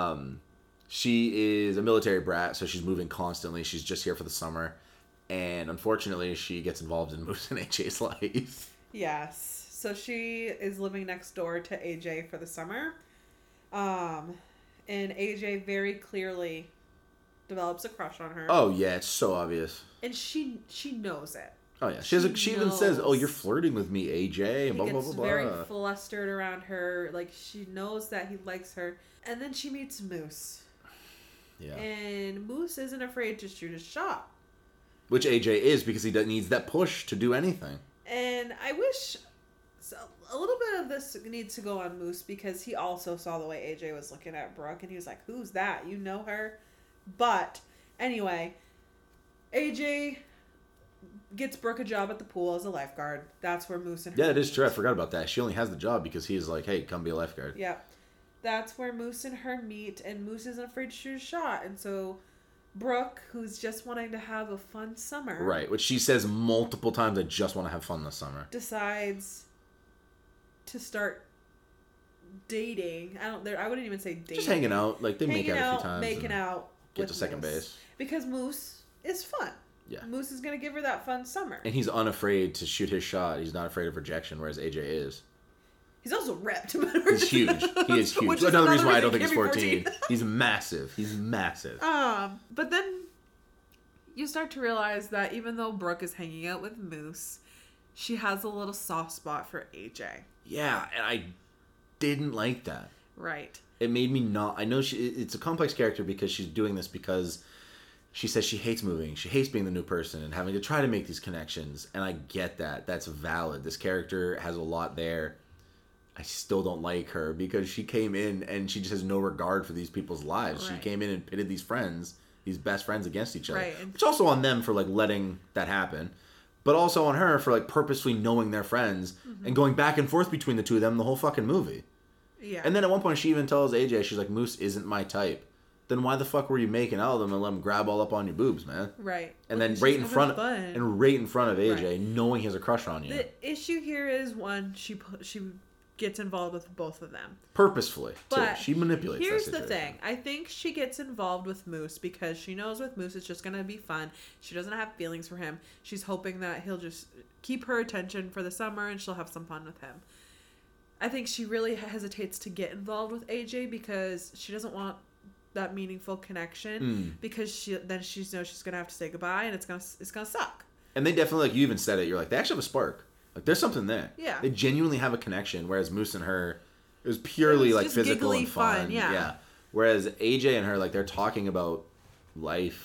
She is a military brat, so she's moving constantly. She's just here for the summer. And unfortunately, she gets involved in Moose and AJ's life. Yes. So she is living next door to AJ for the summer. And AJ very clearly develops a crush on her. Oh, yeah. It's so obvious. And she knows it. Oh, yeah. She even says, oh, you're flirting with me, AJ, and blah, blah, blah, blah. He gets very flustered around her. Like, she knows that he likes her. And then she meets Moose. Yeah. And Moose isn't afraid to shoot a shot. Which AJ is because he needs that push to do anything. And I wish... So a little bit of this needs to go on Moose because he also saw the way AJ was looking at Brooke. And he was like, who's that? You know her? But, anyway, AJ... gets Brooke a job at the pool as a lifeguard. That's where Moose and her... Yeah, it is true. I forgot about that. She only has the job because he's like, hey, come be a lifeguard. Yeah. That's where Moose and her meet, and Moose isn't afraid to shoot a shot. And so Brooke, who's just wanting to have a fun summer... Right, which she says multiple times, I just want to have fun this summer. ...decides to start dating. I wouldn't even say dating. Just hanging out. Like, they make out a few times. Making out get to second Moose. base. Because Moose is fun. Yeah. Moose is going to give her that fun summer. And he's unafraid to shoot his shot. He's not afraid of rejection, whereas AJ is. He's also ripped. He's huge. He is huge. That's another reason why I don't think he's 14. He's massive. He's massive. But then you start to realize that even though Brooke is hanging out with Moose, she has a little soft spot for AJ. Yeah, and I didn't like that. Right. It made me not... I know it's a complex character because she's doing this because... She says she hates moving. She hates being the new person and having to try to make these connections. And I get that. That's valid. This character has a lot there. I still don't like her because she came in and she just has no regard for these people's lives. Right. She came in and pitted these friends, these best friends against each other. Right. It's also on them for like letting that happen. But also on her for like purposely knowing their friends and going back and forth between the two of them the whole fucking movie. Yeah. And then at one point she even tells AJ, she's like, Moose isn't my type. Then why the fuck were you making out of them and let them grab all up on your boobs, man? Right. And then right in front of AJ, knowing he has a crush on you. The issue here is one, she gets involved with both of them purposefully. But too. She manipulates. Here's the thing: I think she gets involved with Moose because she knows with Moose it's just gonna be fun. She doesn't have feelings for him. She's hoping that he'll just keep her attention for the summer and she'll have some fun with him. I think she really hesitates to get involved with AJ because she doesn't want that meaningful connection because she knows she's gonna have to say goodbye and it's gonna suck. And they definitely, like you even said it, you're like, they actually have a spark. Like there's something there. Yeah. They genuinely have a connection, whereas Moose and her, it was purely like physical and fun. Yeah. Whereas AJ and her, like they're talking about life.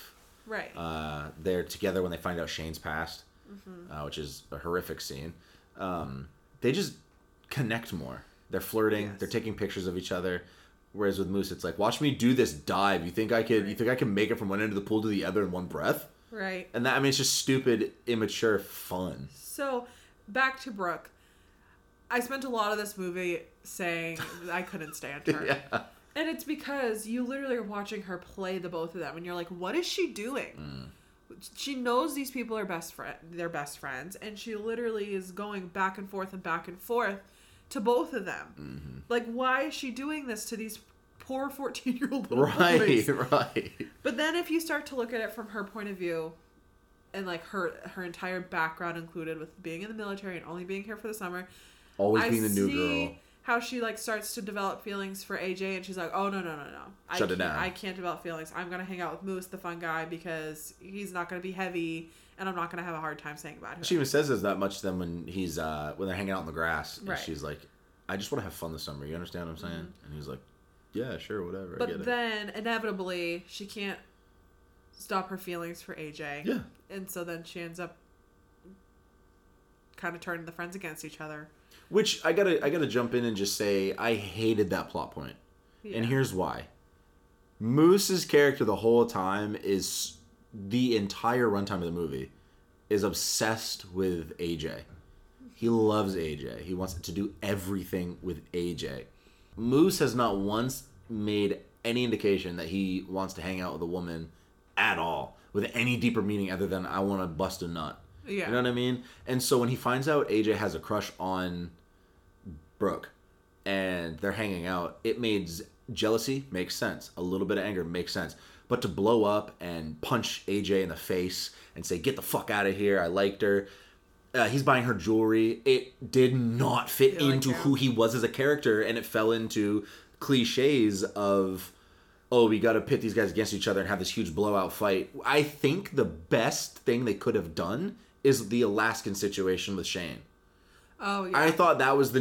Right. They're together when they find out Shane's passed, which is a horrific scene. They just connect more. They're flirting. Yes. They're taking pictures of each other. Whereas with Moose, it's like, watch me do this dive. You think I could? Right. You think I can make it from one end of the pool to the other in one breath? Right. And that, I mean, it's just stupid, immature fun. So, back to Brooke. I spent a lot of this movie saying I couldn't stand her. Yeah. And it's because you literally are watching her play the both of them, and you're like, what is she doing? She knows these people are they're best friends, and she literally is going back and forth to both of them. Like, why is she doing this to these poor 14-year-old little boys? Right. But then if you start to look at it from her point of view, and like her entire background included with being in the military and only being here for the summer, Always I being the new see girl. how she like starts to develop feelings for AJ, and she's like, oh no, Shut it down. I can't develop feelings. I'm gonna hang out with Moose, the fun guy, because he's not gonna be heavy, and I'm not gonna have a hard time saying about him. She even says this that much then when he's when they're hanging out in the grass. And Right. she's like, I just want to have fun this summer. You understand what I'm saying? And he's like, yeah, sure, whatever. I get But it. then inevitably she can't stop her feelings for AJ. Yeah. And so then she ends up kind of turning the friends against each other. Which I gotta jump in and just say I hated that plot point. Yeah. And here's why. Moose's character the whole time is the entire runtime of the movie is obsessed with AJ. He loves AJ. He wants to do everything with AJ. Moose has not once made any indication that he wants to hang out with a woman at all with any deeper meaning other than I want to bust a nut. Yeah. You know what I mean? And so when he finds out AJ has a crush on Brooke and they're hanging out, it made jealousy makes sense. A little bit of anger makes sense. But to blow up and punch AJ in the face and say, get the fuck out of here, I liked her. He's buying her jewelry. It did not fit into who he was as a character, and it fell into cliches of, oh, we got to pit these guys against each other and have this huge blowout fight. I think the best thing they could have done is the Alaskan situation with Shane. Oh yeah. I thought that was the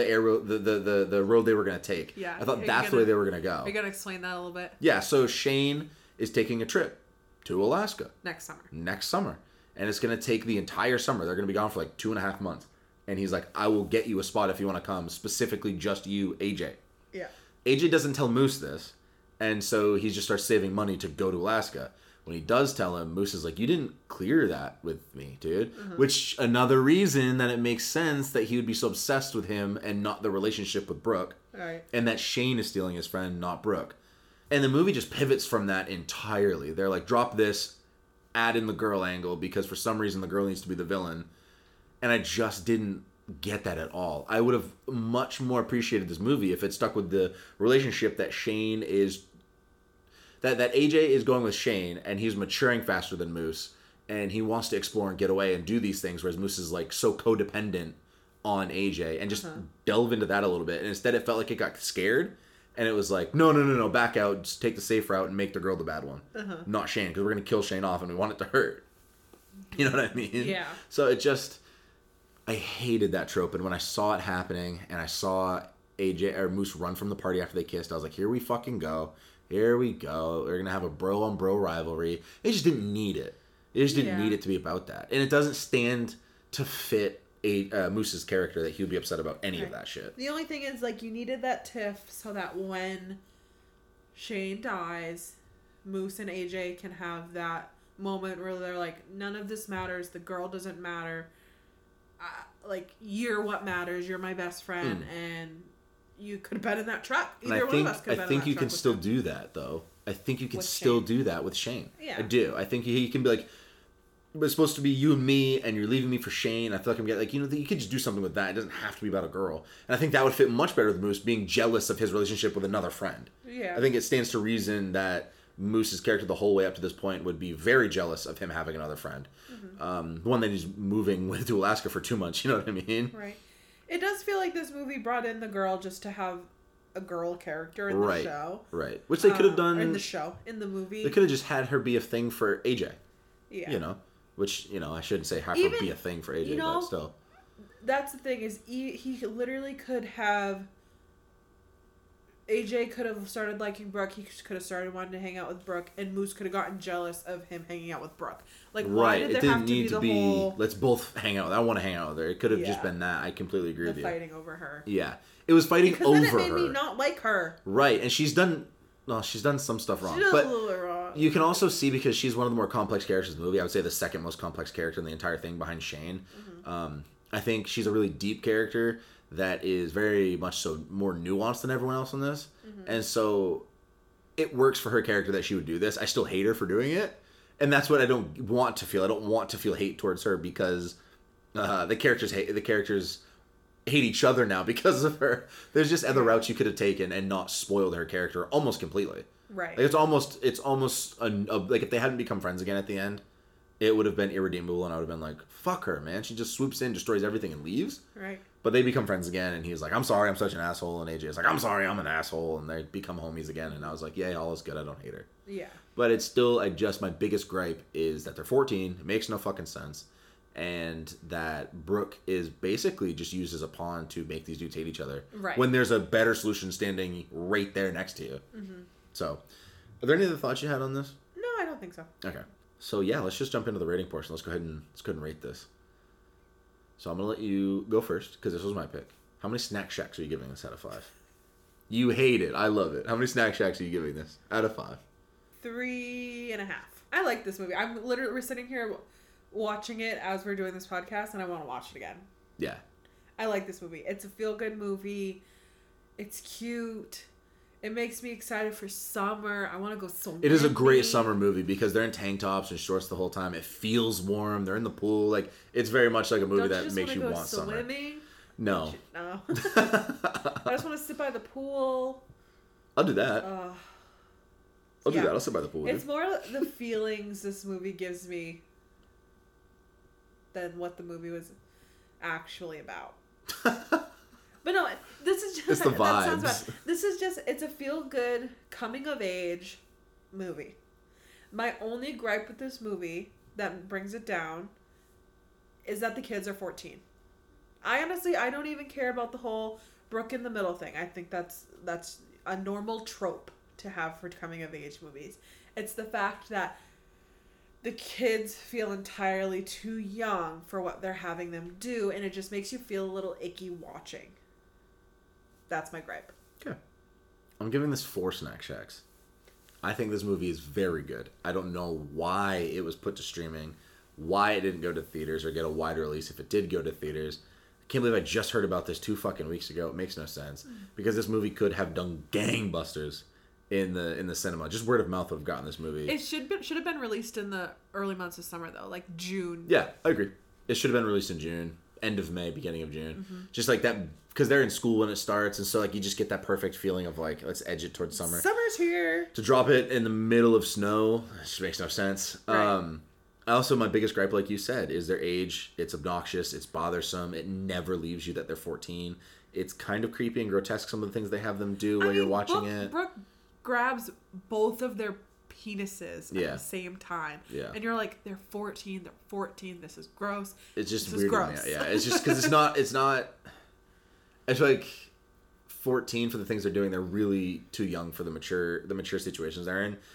road they were gonna take. Yeah. I thought that's the way they were gonna go. Are you gonna explain that a little bit? Yeah. So Shane is taking a trip to Alaska Next summer. next summer, and it's gonna take the entire summer. They're gonna be gone for like 2.5 months, and he's like, "I will get you a spot if you want to come. Specifically, just you, AJ." Yeah. AJ doesn't tell Moose this, and so he just starts saving money to go to Alaska. When he does tell him, Moose is like, you didn't clear that with me, dude. Which, another reason that it makes sense that he would be so obsessed with him and not the relationship with Brooke. Right. And that Shane is stealing his friend, not Brooke. And the movie just pivots from that entirely. They're like, drop this, add in the girl angle, because for some reason the girl needs to be the villain. And I just didn't get that at all. I would have much more appreciated this movie if it stuck with the relationship that Shane is... That AJ is going with Shane, and he's maturing faster than Moose, and he wants to explore and get away and do these things, whereas Moose is like so codependent on AJ, and just delve into that a little bit. And instead it felt like it got scared, and it was like, no, back out, just take the safe route and make the girl the bad one. Not Shane, because we're going to kill Shane off and we want it to hurt. You know what I mean? Yeah. So it just... I hated that trope, and when I saw it happening, and I saw AJ or Moose run from the party after they kissed, I was like, here we fucking go. Here we go. We're going to have a bro-on-bro rivalry. They just didn't need it. They just didn't need it to be about that. And it doesn't stand to fit Moose's character that he would be upset about any of that shit. The only thing is, like, you needed that tiff so that when Shane dies, Moose and AJ can have that moment where they're like, none of this matters. The girl doesn't matter. Like, you're what matters. You're my best friend. And... you could have been in that truck. Either one of us could have been in that truck. I think you can still do that, though. I think you can still do that with Shane. Yeah. I do. I think he can be like, it's supposed to be you and me, and you're leaving me for Shane. I feel like I'm getting, like, you know, you could just do something with that. It doesn't have to be about a girl. And I think that would fit much better with Moose being jealous of his relationship with another friend. Yeah. I think it stands to reason that Moose's character the whole way up to this point would be very jealous of him having another friend. One that he's moving with to Alaska for 2 months. You know what I mean? Right. It does feel like this movie brought in the girl just to have a girl character in the show. Right. Which they could have done... in the movie. They could have just had her be a thing for AJ. Yeah. You know? Which, you know, I shouldn't say have her be a thing for AJ, you know, but still. That's the thing, is he literally could have AJ could have started liking Brooke. He could have started wanting to hang out with Brooke, and Moose could have gotten jealous of him hanging out with Brooke. Like, why did it there have didn't to be need to the be. whole Let's both hang out. I want to hang out with her. It could have just Yeah. been that. I completely agree with you. fighting over her? Yeah, it was fighting Because over then it made her. me not like her. Right, and she's done some stuff wrong. She did But a little wrong. you can also see, because she's one of the more complex characters in the movie. I would say the second most complex character in the entire thing, behind Shane. I think she's a really deep character that is very much so more nuanced than everyone else in this. And so it works for her character that she would do this. I still hate her for doing it. And that's what I don't want to feel. I don't want to feel hate towards her, because the characters hate each other now because of her. There's just other routes you could have taken and not spoiled her character almost completely. Right. Like, it's almost like, if they hadn't become friends again at the end, it would have been irredeemable, and I would have been like, fuck her, man. She just swoops in, destroys everything, and leaves. Right. But they become friends again, and he's like, I'm sorry, I'm such an asshole. And AJ is like, I'm sorry, I'm an asshole. And they become homies again, and I was like, yeah, all is good. I don't hate her. Yeah. But it's still, my biggest gripe is that they're 14. It makes no fucking sense. And that Brooke is basically just used as a pawn to make these dudes hate each other. Right. When there's a better solution standing right there next to you. So, are there any other thoughts you had on this? No, I don't think so. Okay. So yeah, let's just jump into the rating portion. Let's go ahead and rate this. So I'm gonna let you go first, because this was my pick. How many Snack Shacks are you giving this out of 5? You hate it. I love it. How many Snack Shacks are you giving this out of 5? 3.5. I like this movie. We're sitting here watching it as we're doing this podcast, and I want to watch it again. Yeah. I like this movie. It's a feel-good movie. It's cute. It makes me excited for summer. I want to go swimming. It is a great summer movie because they're in tank tops and shorts the whole time. It feels warm. They're in the pool. Like, it's very much like a movie that makes you want summer. Swimming? No. No. I just want to sit by the pool. I'll do that. I'll do yeah. that. I'll sit by the pool. It's more the feelings this movie gives me than what the movie was actually about. But no, this is just... It's the that sounds vibes. bad. This is just... It's a feel-good, coming-of-age movie. My only gripe with this movie that brings it down is that the kids are 14. I don't even care about the whole Brooke in the middle thing. I think that's a normal trope to have for coming-of-age movies. It's the fact that the kids feel entirely too young for what they're having them do, and it just makes you feel a little icky watching. That's my gripe. Okay. I'm giving this 4 Snack Shacks. I think this movie is very good. I don't know why it was put to streaming, why it didn't go to theaters or get a wide release if it did go to theaters. I can't believe I just heard about this 2 fucking weeks ago. It makes no sense. Because this movie could have done gangbusters in the cinema. Just word of mouth would have gotten this movie. It should have been released in the early months of summer, though, like June. Yeah, I agree. It should have been released in June, end of May, beginning of June. Just like that, because they're in school when it starts, and so like you just get that perfect feeling of like, let's edge it towards summer. Summer's here. To drop it in the middle of snow, it just makes no sense. Right. Also, my biggest gripe, like you said, is their age. It's obnoxious. It's bothersome. It never leaves you that they're 14. It's kind of creepy and grotesque, some of the things they have them do while you're watching it. Brooke grabs both of their penises at Yeah. the same time. Yeah. And you're like, they're 14, this is gross. It's just this weird. is gross. Yeah, it's just because it's not. It's like 14 for the things they're doing. They're really too young for the mature situations they're in.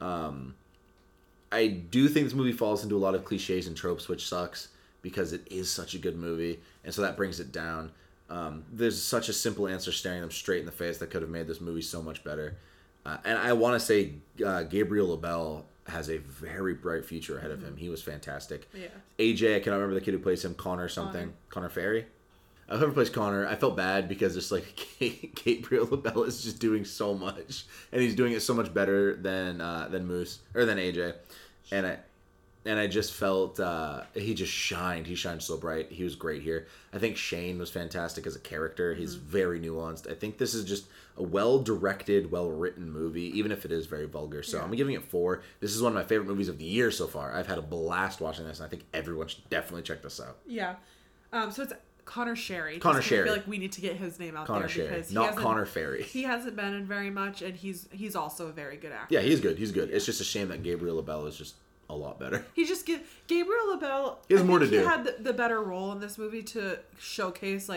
I do think this movie falls into a lot of cliches and tropes, which sucks because it is such a good movie, and so that brings it down. There's such a simple answer staring them straight in the face that could have made this movie so much better. And I want to say Gabriel LaBelle has a very bright future ahead of him. He was fantastic. Yeah. AJ, I cannot remember the kid who plays him, Connor something. Connor Ferry? Whoever plays Connor, I felt bad because it's like Gabriel LaBelle is just doing so much, and he's doing it so much better than Moose or than AJ, and I just felt he just shined. He shined so bright. He was great here. I think Shane was fantastic as a character. He's very nuanced. I think this is just a well-directed, well-written movie, even if it is very vulgar. So I'm giving it 4. This is one of my favorite movies of the year so far. I've had a blast watching this, and I think everyone should definitely check this out. Yeah. So it's Connor Sherry. Connor Just 'cause Sherry. I feel like we need to get his name out Connor there Sherry, because not Connor Ferry. He hasn't been in very much, and he's also a very good actor. Yeah, he's good. He's good. It's just a shame that Gabriel LaBelle is just a lot better. He just Gabriel LaBelle. He has more to He do. had the better role in this movie to showcase like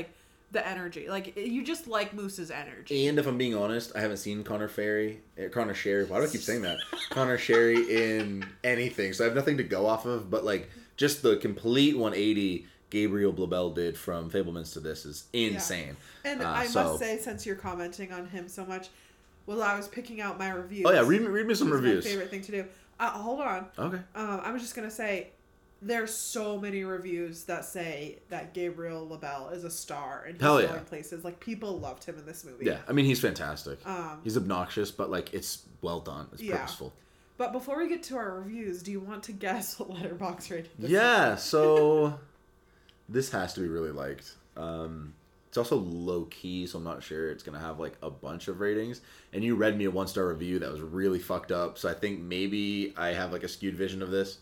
the energy. Like, you just like Moose's energy. And if I'm being honest, I haven't seen Connor Sherry. Why do I keep saying that? Connor Sherry in anything, so I have nothing to go off of. But like, just the complete 180 Gabriel Blabell did from Fablemans to this is insane. Yeah. And I must say, since you're commenting on him so much, while I was picking out my reviews. Oh yeah, read me some reviews. My favorite thing to do. Hold on. Okay. I was just gonna say, there's so many reviews that say that Gabriel LaBelle is a star and he's going places. Like, people loved him in this movie. Yeah, I mean, he's fantastic. He's obnoxious, but like, it's well done. It's purposeful. But before we get to our reviews, do you want to guess what Letterboxd rating this is? So this has to be really liked. It's also low key, so I'm not sure it's gonna have like a bunch of ratings. And you read me a 1-star review that was really fucked up, so I think maybe I have like a skewed vision of this.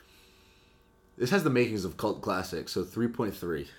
This has the makings of cult classic, so 3.3.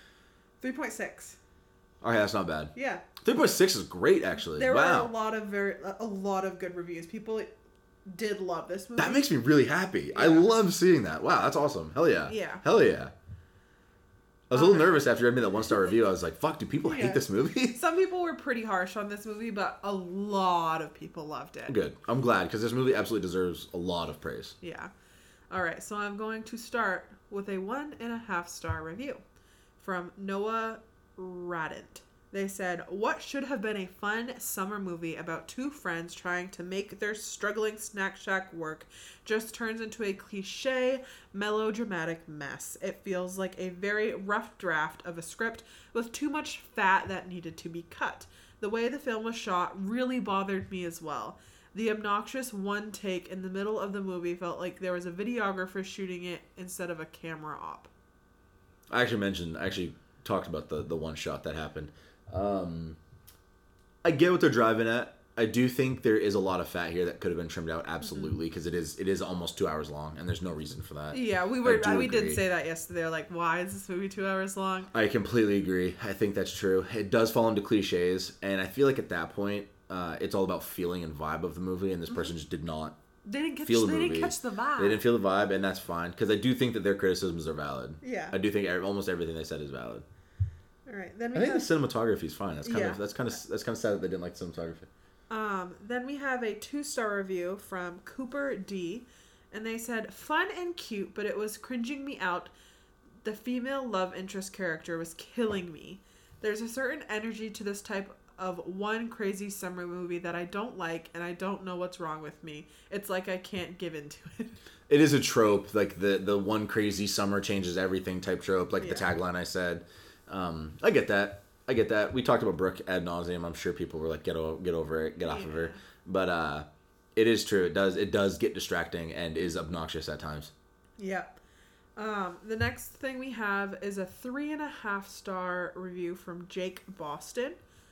3.6. Okay, that's not bad. Yeah. 3.6 is great, actually. There were a lot of good reviews. People did love this movie. That makes me really happy. Yeah. I love seeing that. Wow, that's awesome. Hell yeah. Yeah. Hell yeah. I was a little nervous after you read me that 1-star review. I was like, fuck, do people hate this movie? Some people were pretty harsh on this movie, but a lot of people loved it. Good. I'm glad, because this movie absolutely deserves a lot of praise. Yeah. All right, so I'm going to start with a 1.5-star review from Noah Radant. They said, what should have been a fun summer movie about two friends trying to make their struggling snack shack work just turns into a cliche, melodramatic mess. It feels like a very rough draft of a script with too much fat that needed to be cut. The way the film was shot really bothered me as well. The obnoxious one take in the middle of the movie felt like there was a videographer shooting it instead of a camera op. I actually talked about the one shot that happened. I get what they're driving at. I do think there is a lot of fat here that could have been trimmed out, absolutely, because it is almost 2 hours long, and there's no reason for that. Yeah, we did say that yesterday. Like, why is this movie 2 hours long? I completely agree. I think that's true. It does fall into cliches, and I feel like at that point, it's all about feeling and vibe of the movie, and this person just did not feel the movie. They didn't catch the vibe. They didn't feel the vibe, and that's fine, because I do think that their criticisms are valid. Yeah. I do think almost everything they said is valid. All right, then I think the cinematography is fine. That's kind of sad that they didn't like the cinematography. Then we have a 2-star review from Cooper D, and they said, fun and cute, but it was cringing me out. The female love interest character was killing me. There's a certain energy to this type of one crazy summer movie that I don't like, and I don't know what's wrong with me. It's like I can't give into it. It is a trope, like the one crazy summer changes everything type trope, like the tagline I said. I get that. We talked about Brooke ad nauseum. I'm sure people were like, get over it, get off of her. But it is true. It does get distracting and is obnoxious at times. Yeah. The next thing we have is a 3.5-star review from Jake Boston.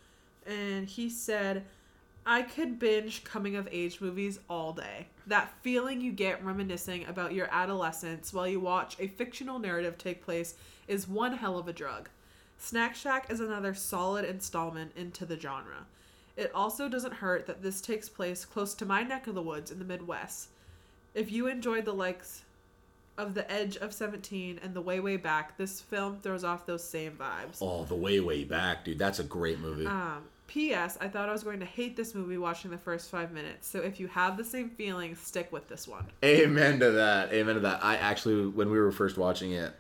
And he said, I could binge coming-of-age movies all day. That feeling you get reminiscing about your adolescence while you watch a fictional narrative take place is one hell of a drug. Snack Shack is another solid installment into the genre. It also doesn't hurt that this takes place close to my neck of the woods in the Midwest. If you enjoyed the likes of The Edge of 17 and The Way, Way Back, this film throws off those same vibes. Oh, The Way, Way Back, dude. That's a great movie. P.S. I thought I was going to hate this movie watching the first 5 minutes, so if you have the same feeling, stick with this one. Amen to that. I actually, when we were first watching it,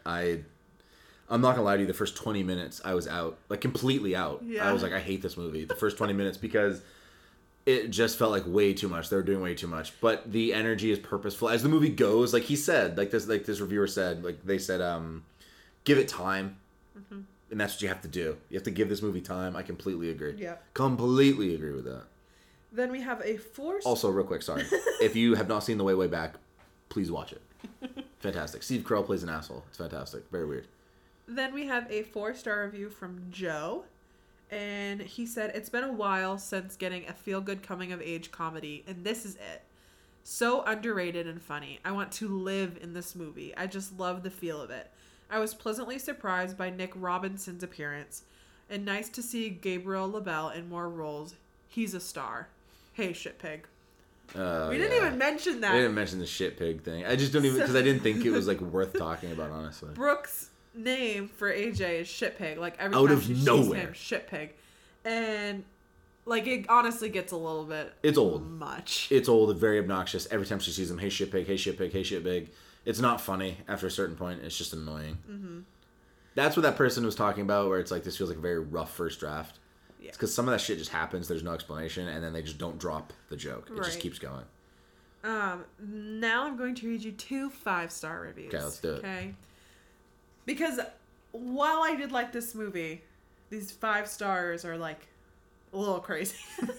I'm not gonna lie to you, the first 20 minutes I was out, like completely out. Yeah. I was like, I hate this movie. The first 20 minutes because it just felt like way too much. They were doing way too much. But the energy is purposeful as the movie goes. Like he said, like this reviewer said, like they said, give it time, and that's what you have to do. You have to give this movie time. I completely agree. Yeah, completely agree with that. Then we have a 4. Also, real quick, sorry, if you have not seen The Way, Way Back, please watch it. Fantastic. Steve Carell plays an asshole. It's fantastic. Very weird. Then we have a 4-star review from Joe, and he said, it's been a while since getting a feel-good coming-of-age comedy, and this is it. So underrated and funny. I want to live in this movie. I just love the feel of it. I was pleasantly surprised by Nick Robinson's appearance, and nice to see Gabriel LaBelle in more roles. He's a star. Hey, shit pig. We didn't even mention that. I didn't mention the shit pig thing. I just don't even, because I didn't think it was like worth talking about, honestly. Brooks name for AJ is Shitpig. Like every Out time of she sees nowhere. him, Shitpig. And like it honestly gets a little bit It's old. much. It's old, very obnoxious. Every time she sees him, hey shitpig, hey shitpig, hey shitpig. It's not funny after a certain point. It's just annoying. Mm-hmm. That's what that person was talking about, where it's like, this feels like a very rough first draft. Yeah. It's because some of that shit just happens, there's no explanation, and then they just don't drop the joke. It just Right. keeps going. Now I'm going to read you 2 5-star reviews. Okay, let's do it. Okay. Because while I did like this movie, these 5 stars are like a little crazy.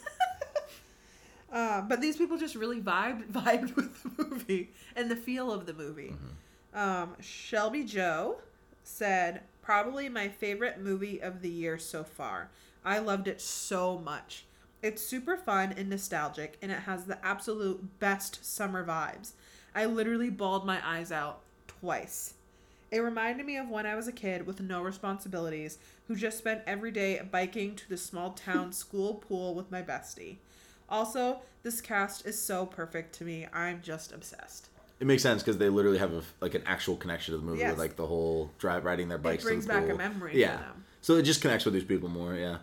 But these people just really vibed with the movie and the feel of the movie. Shelby Joe said, probably my favorite movie of the year so far. I loved it so much. It's super fun and nostalgic, and it has the absolute best summer vibes. I literally bawled my eyes out twice. It reminded me of when I was a kid with no responsibilities, who just spent every day biking to the small town school pool with my bestie. Also, this cast is so perfect to me. I'm just obsessed. It makes sense because they literally have an actual connection to the movie Yes. with like the whole riding their bikes. It brings to the back a pool. memory Yeah. for them. So it just connects with these people more. Yeah.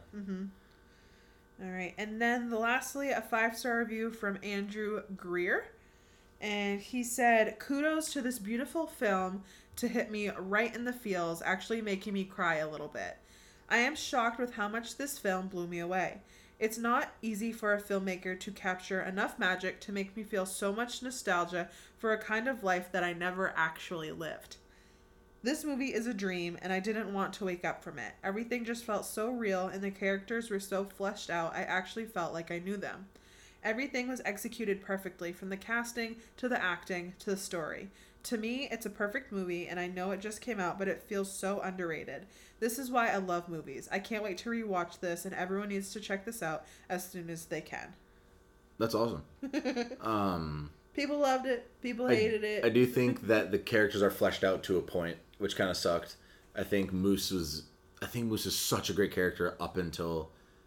All right, and then lastly, a 5-star review from Andrew Greer. And he said, kudos to this beautiful film to hit me right in the feels, actually making me cry a little bit. I am shocked with how much this film blew me away. It's not easy for a filmmaker to capture enough magic to make me feel so much nostalgia for a kind of life that I never actually lived. This movie is a dream, and I didn't want to wake up from it. Everything just felt so real, and the characters were so fleshed out, I actually felt like I knew them. Everything was executed perfectly, from the casting, to the acting, to the story. To me, it's a perfect movie, and I know it just came out, but it feels so underrated. This is why I love movies. I can't wait to rewatch this, and everyone needs to check this out as soon as they can. That's awesome. People loved it. People hated it. I do think that the characters are fleshed out to a point, which kind of sucked. I think Moose is such a great character up until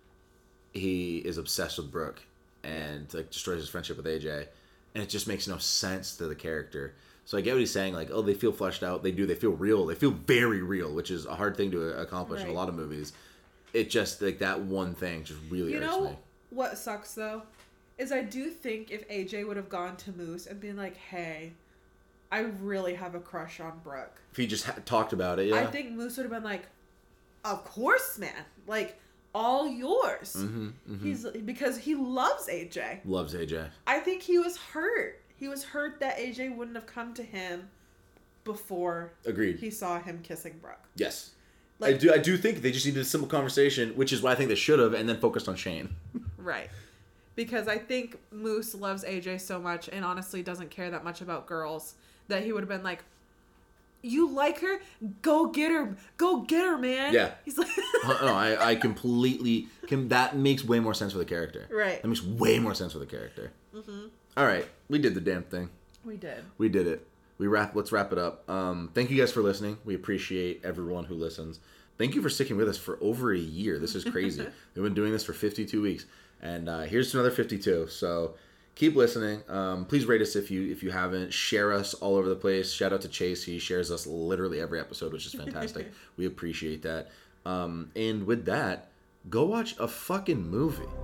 he is obsessed with Brooke and like destroys his friendship with AJ, and it just makes no sense to the character. So I get what he's saying, like, oh, they feel fleshed out. They do. They feel real. They feel very real, which is a hard thing to accomplish in a lot of movies. It just, like, that one thing just really irks me. What sucks, though, is I do think if AJ would have gone to Moose and been like, hey, I really have a crush on Brooke. If he just talked about it, yeah. I think Moose would have been like, of course, man. Like, all yours. Because he loves AJ. Loves AJ. I think he was hurt. He was hurt that AJ wouldn't have come to him before Agreed. he saw him kissing Brooke. Yes. Like, I do think they just needed a simple conversation, which is why I think they should have, and then focused on Shane. Right. Because I think Moose loves AJ so much and honestly doesn't care that much about girls that he would have been like, you like her? Go get her. Go get her, man. Yeah. He's like... No, I completely... that makes way more sense for the character. Right. That makes way more sense for the character. Mm-hmm. All right. We did the damn thing. We did. We did it. Let's wrap it up. Thank you guys for listening. We appreciate everyone who listens. Thank you for sticking with us for over a year. This is crazy. We've been doing this for 52 weeks. And here's to another 52. So keep listening. Please rate us if you haven't. Share us all over the place. Shout out to Chase. He shares us literally every episode, which is fantastic. We appreciate that. And with that, go watch a fucking movie.